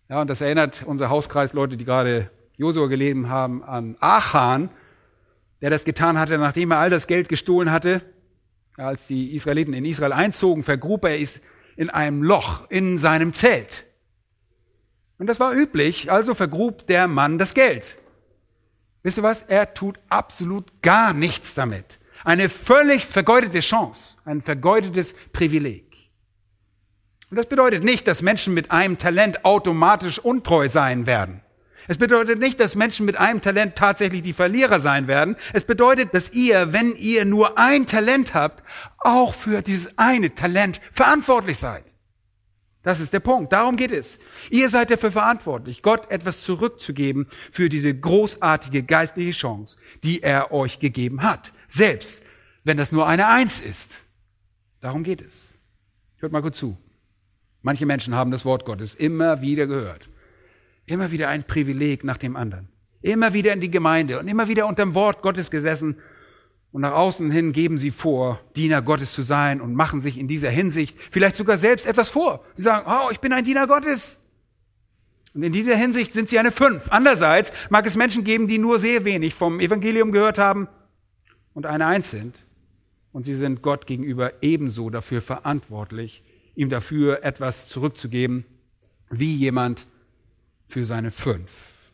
Ja, und das erinnert unser Hauskreis, Leute, die gerade Josua gelesen haben, an Achan, der das getan hatte, nachdem er all das Geld gestohlen hatte. Als die Israeliten in Israel einzogen, vergrub er es in einem Loch in seinem Zelt. Und das war üblich, also vergrub der Mann das Geld. Wisst ihr was? Er tut absolut gar nichts damit. Eine völlig vergeudete Chance, ein vergeudetes Privileg. Und das bedeutet nicht, dass Menschen mit einem Talent automatisch untreu sein werden. Es bedeutet nicht, dass Menschen mit einem Talent tatsächlich die Verlierer sein werden. Es bedeutet, dass ihr, wenn ihr nur ein Talent habt, auch für dieses eine Talent verantwortlich seid. Das ist der Punkt. Darum geht es. Ihr seid dafür verantwortlich, Gott etwas zurückzugeben für diese großartige geistliche Chance, die er euch gegeben hat. Selbst wenn das nur eine Eins ist. Darum geht es. Hört mal gut zu. Manche Menschen haben das Wort Gottes immer wieder gehört. Immer wieder ein Privileg nach dem anderen. Immer wieder in die Gemeinde und immer wieder unter dem Wort Gottes gesessen. Und nach außen hin geben sie vor, Diener Gottes zu sein und machen sich in dieser Hinsicht vielleicht sogar selbst etwas vor. Sie sagen, oh, ich bin ein Diener Gottes. Und in dieser Hinsicht sind sie eine 5. Andererseits mag es Menschen geben, die nur sehr wenig vom Evangelium gehört haben und eine 1 sind. Und sie sind Gott gegenüber ebenso dafür verantwortlich, ihm dafür etwas zurückzugeben, wie jemand für seine 5.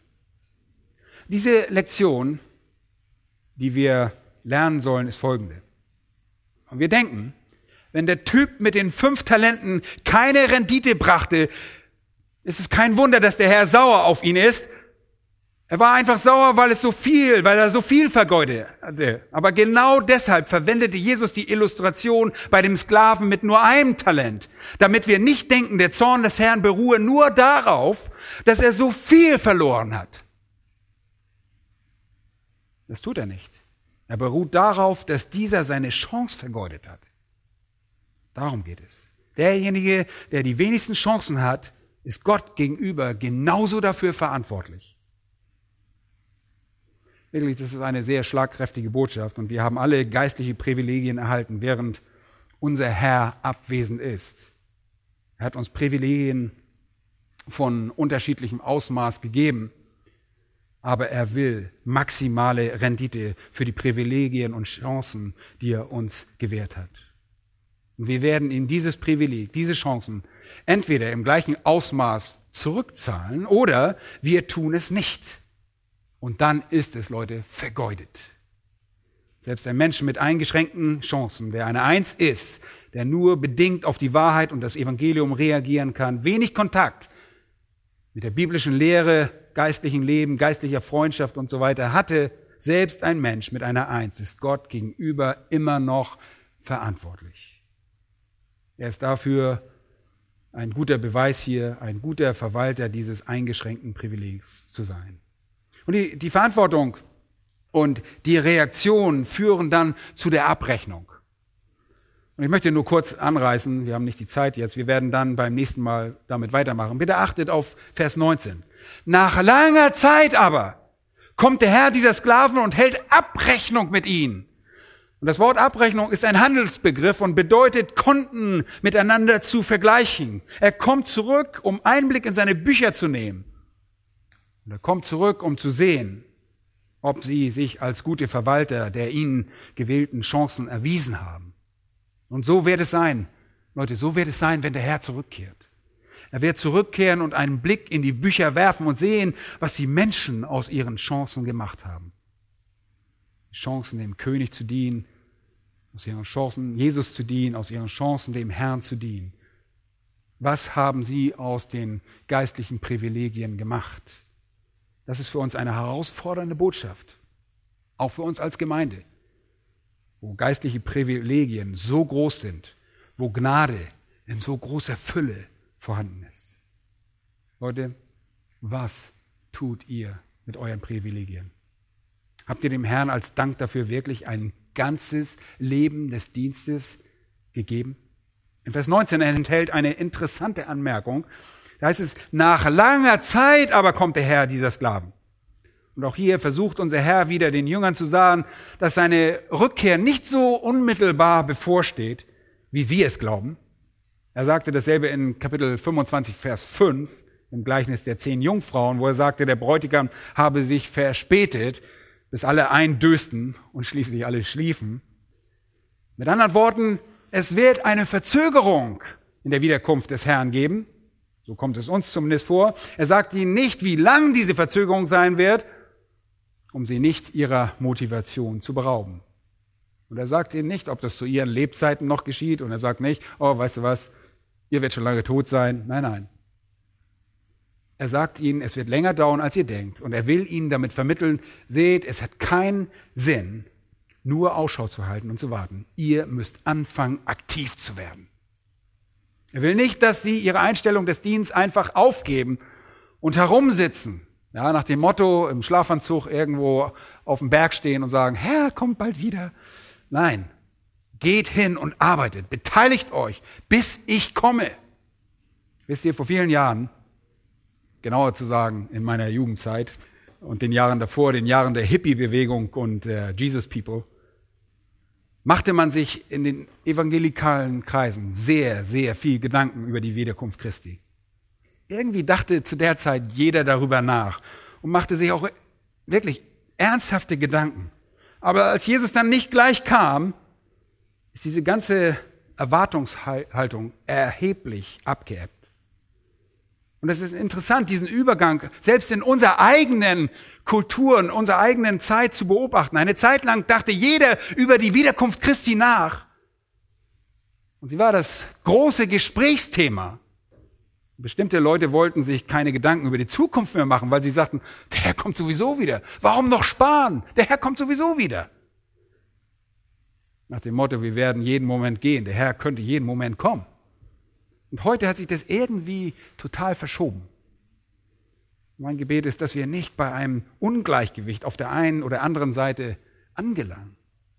Diese Lektion, die wir lernen sollen, ist folgende. Und wir denken, wenn der Typ mit den 5 Talenten keine Rendite brachte, ist es kein Wunder, dass der Herr sauer auf ihn ist. Er war einfach sauer, weil er so viel vergeudete. Aber genau deshalb verwendete Jesus die Illustration bei dem Sklaven mit nur einem Talent, damit wir nicht denken, der Zorn des Herrn beruhe nur darauf, dass er so viel verloren hat. Das tut er nicht. Er beruht darauf, dass dieser seine Chance vergeudet hat. Darum geht es. Derjenige, der die wenigsten Chancen hat, ist Gott gegenüber genauso dafür verantwortlich. Wirklich, das ist eine sehr schlagkräftige Botschaft und wir haben alle geistliche Privilegien erhalten, während unser Herr abwesend ist. Er hat uns Privilegien von unterschiedlichem Ausmaß gegeben, aber er will maximale Rendite für die Privilegien und Chancen, die er uns gewährt hat. Und wir werden ihm dieses Privileg, diese Chancen entweder im gleichen Ausmaß zurückzahlen oder wir tun es nicht. Und dann ist es, Leute, vergeudet. Selbst ein Mensch mit eingeschränkten Chancen, der eine 1 ist, der nur bedingt auf die Wahrheit und das Evangelium reagieren kann, wenig Kontakt mit der biblischen Lehre, geistlichen Leben, geistlicher Freundschaft und so weiter hatte, selbst ein Mensch mit einer 1 ist Gott gegenüber immer noch verantwortlich. Er ist dafür ein guter Beweis hier, ein guter Verwalter dieses eingeschränkten Privilegs zu sein. Und die Verantwortung und die Reaktion führen dann zu der Abrechnung. Und ich möchte nur kurz anreißen, wir haben nicht die Zeit jetzt, wir werden dann beim nächsten Mal damit weitermachen. Bitte achtet auf Vers 19. Nach langer Zeit aber kommt der Herr dieser Sklaven und hält Abrechnung mit ihnen. Und das Wort Abrechnung ist ein Handelsbegriff und bedeutet, Konten miteinander zu vergleichen. Er kommt zurück, um Einblick in seine Bücher zu nehmen. Und er kommt zurück, um zu sehen, ob sie sich als gute Verwalter der ihnen gewählten Chancen erwiesen haben. Und so wird es sein, Leute, so wird es sein, wenn der Herr zurückkehrt. Er wird zurückkehren und einen Blick in die Bücher werfen und sehen, was die Menschen aus ihren Chancen gemacht haben. Die Chancen, dem König zu dienen, aus ihren Chancen, Jesus zu dienen, aus ihren Chancen, dem Herrn zu dienen. Was haben sie aus den geistlichen Privilegien gemacht? Das ist für uns eine herausfordernde Botschaft, auch für uns als Gemeinde, wo geistliche Privilegien so groß sind, wo Gnade in so großer Fülle vorhanden ist. Leute, was tut ihr mit euren Privilegien? Habt ihr dem Herrn als Dank dafür wirklich ein ganzes Leben des Dienstes gegeben? In Vers 19 enthält eine interessante Anmerkung. Da heißt es, nach langer Zeit aber kommt der Herr dieser Sklaven. Und auch hier versucht unser Herr wieder den Jüngern zu sagen, dass seine Rückkehr nicht so unmittelbar bevorsteht, wie sie es glauben. Er sagte dasselbe in Kapitel 25, Vers 5 im Gleichnis der 10 Jungfrauen, wo er sagte, der Bräutigam habe sich verspätet, bis alle eindösten und schließlich alle schliefen. Mit anderen Worten, es wird eine Verzögerung in der Wiederkunft des Herrn geben. So kommt es uns zumindest vor. Er sagt ihnen nicht, wie lang diese Verzögerung sein wird, um sie nicht ihrer Motivation zu berauben. Und er sagt ihnen nicht, ob das zu ihren Lebzeiten noch geschieht. Und er sagt nicht, oh, weißt du was, ihr werdet schon lange tot sein. Nein, nein. Er sagt ihnen, es wird länger dauern, als ihr denkt. Und er will ihnen damit vermitteln, seht, es hat keinen Sinn, nur Ausschau zu halten und zu warten. Ihr müsst anfangen, aktiv zu werden. Er will nicht, dass sie ihre Einstellung des Dienstes einfach aufgeben und herumsitzen. Ja, nach dem Motto, im Schlafanzug irgendwo auf dem Berg stehen und sagen, Herr, kommt bald wieder. Nein, geht hin und arbeitet, beteiligt euch, bis ich komme. Wisst ihr, vor vielen Jahren, genauer zu sagen, in meiner Jugendzeit und den Jahren davor, den Jahren der Hippie-Bewegung und der Jesus People, machte man sich in den evangelikalen Kreisen sehr, sehr viel Gedanken über die Wiederkunft Christi. Irgendwie dachte zu der Zeit jeder darüber nach und machte sich auch wirklich ernsthafte Gedanken. Aber als Jesus dann nicht gleich kam, ist diese ganze Erwartungshaltung erheblich abgeebbt. Und es ist interessant, diesen Übergang selbst in unserer eigenen Kultur, in unserer eigenen Zeit zu beobachten. Eine Zeit lang dachte jeder über die Wiederkunft Christi nach. Und sie war das große Gesprächsthema. Bestimmte Leute wollten sich keine Gedanken über die Zukunft mehr machen, weil sie sagten, der Herr kommt sowieso wieder. Warum noch sparen? Der Herr kommt sowieso wieder. Nach dem Motto, wir werden jeden Moment gehen. Der Herr könnte jeden Moment kommen. Und heute hat sich das irgendwie total verschoben. Mein Gebet ist, dass wir nicht bei einem Ungleichgewicht auf der einen oder anderen Seite angelangen.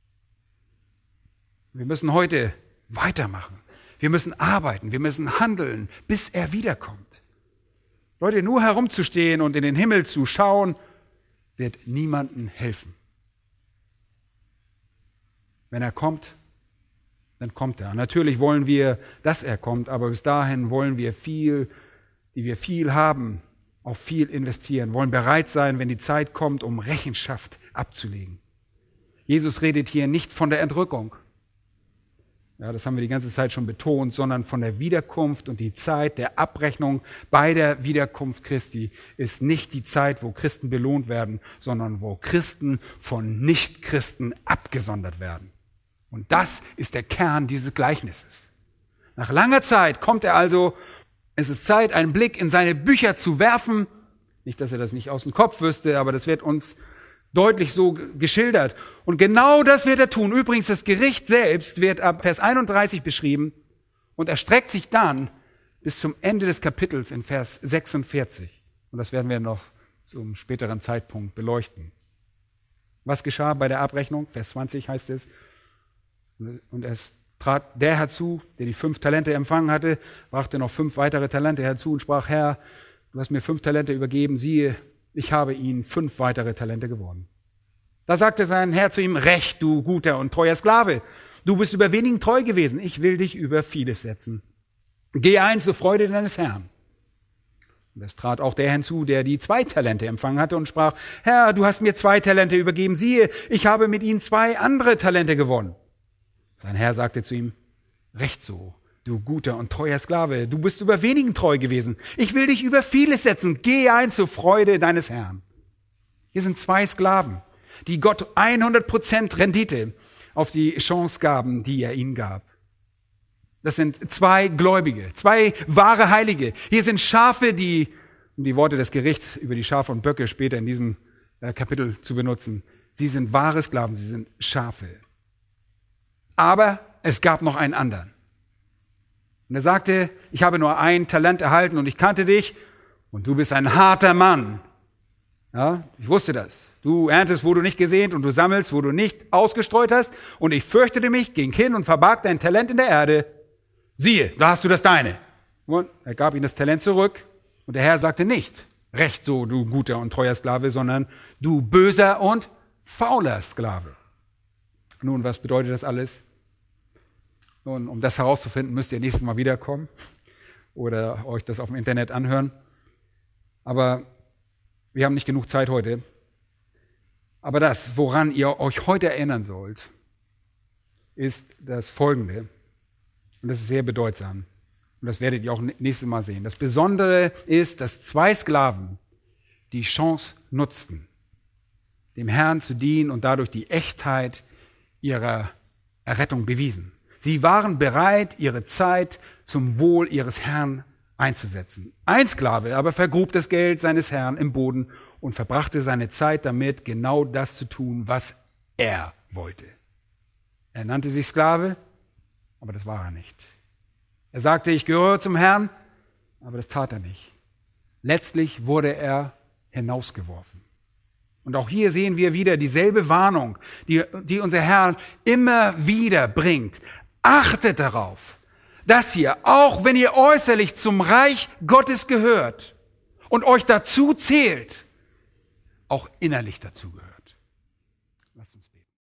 Wir müssen heute weitermachen. Wir müssen arbeiten, wir müssen handeln, bis er wiederkommt. Leute, nur herumzustehen und in den Himmel zu schauen, wird niemandem helfen. Wenn er kommt, dann kommt er. Natürlich wollen wir, dass er kommt, aber bis dahin wollen wir viel, die wir viel haben, auch viel investieren, wollen bereit sein, wenn die Zeit kommt, um Rechenschaft abzulegen. Jesus redet hier nicht von der Entrückung. Ja, das haben wir die ganze Zeit schon betont, sondern von der Wiederkunft, und die Zeit der Abrechnung bei der Wiederkunft Christi ist nicht die Zeit, wo Christen belohnt werden, sondern wo Christen von Nichtchristen abgesondert werden. Und das ist der Kern dieses Gleichnisses. Nach langer Zeit kommt er also, es ist Zeit, einen Blick in seine Bücher zu werfen. Nicht, dass er das nicht aus dem Kopf wüsste, aber das wird uns deutlich so geschildert. Und genau das wird er tun. Übrigens, das Gericht selbst wird ab Vers 31 beschrieben und erstreckt sich dann bis zum Ende des Kapitels in Vers 46. Und das werden wir noch zum späteren Zeitpunkt beleuchten. Was geschah bei der Abrechnung? Vers 20 heißt es, und es trat der herzu, der die 5 Talente empfangen hatte, brachte noch 5 weitere Talente herzu und sprach, Herr, du hast mir 5 Talente übergeben, siehe, ich habe ihnen 5 weitere Talente gewonnen. Da sagte sein Herr zu ihm, Recht, du guter und treuer Sklave, du bist über wenigen treu gewesen, ich will dich über vieles setzen. Geh ein zur Freude deines Herrn. Und es trat auch der hinzu, der die 2 Talente empfangen hatte und sprach, Herr, du hast mir 2 Talente übergeben, siehe, ich habe mit ihnen 2 andere Talente gewonnen. Sein Herr sagte zu ihm, Recht so, du guter und treuer Sklave, du bist über wenigen treu gewesen. Ich will dich über vieles setzen. Geh ein zur Freude deines Herrn. Hier sind 2 Sklaven, die Gott 100% Rendite auf die Chance gaben, die er ihnen gab. Das sind 2 Gläubige, 2 wahre Heilige. Hier sind Schafe, die, um die Worte des Gerichts über die Schafe und Böcke später in diesem Kapitel zu benutzen, sie sind wahre Sklaven, sie sind Schafe. Aber es gab noch einen anderen. Und er sagte, ich habe nur 1 Talent erhalten und ich kannte dich und du bist ein harter Mann. Ja, ich wusste das. Du erntest, wo du nicht gesät und du sammelst, wo du nicht ausgestreut hast. Und ich fürchtete mich, ging hin und verbarg dein Talent in der Erde. Siehe, da hast du das deine. Und er gab ihm das Talent zurück. Und der Herr sagte nicht, Recht so, du guter und treuer Sklave, sondern du böser und fauler Sklave. Nun, was bedeutet das alles? Nun, um das herauszufinden, müsst ihr nächstes Mal wiederkommen oder euch das auf dem Internet anhören. Aber wir haben nicht genug Zeit heute. Aber das, woran ihr euch heute erinnern sollt, ist das Folgende. Und das ist sehr bedeutsam. Und das werdet ihr auch nächstes Mal sehen. Das Besondere ist, dass 2 Sklaven die Chance nutzten, dem Herrn zu dienen und dadurch die Echtheit ihrer Errettung bewiesen. Sie waren bereit, ihre Zeit zum Wohl ihres Herrn einzusetzen. Ein Sklave aber vergrub das Geld seines Herrn im Boden und verbrachte seine Zeit damit, genau das zu tun, was er wollte. Er nannte sich Sklave, aber das war er nicht. Er sagte, ich gehöre zum Herrn, aber das tat er nicht. Letztlich wurde er hinausgeworfen. Und auch hier sehen wir wieder dieselbe Warnung, die unser Herr immer wieder bringt. Achtet darauf, dass ihr, auch wenn ihr äußerlich zum Reich Gottes gehört und euch dazu zählt, auch innerlich dazu gehört. Lasst uns beten.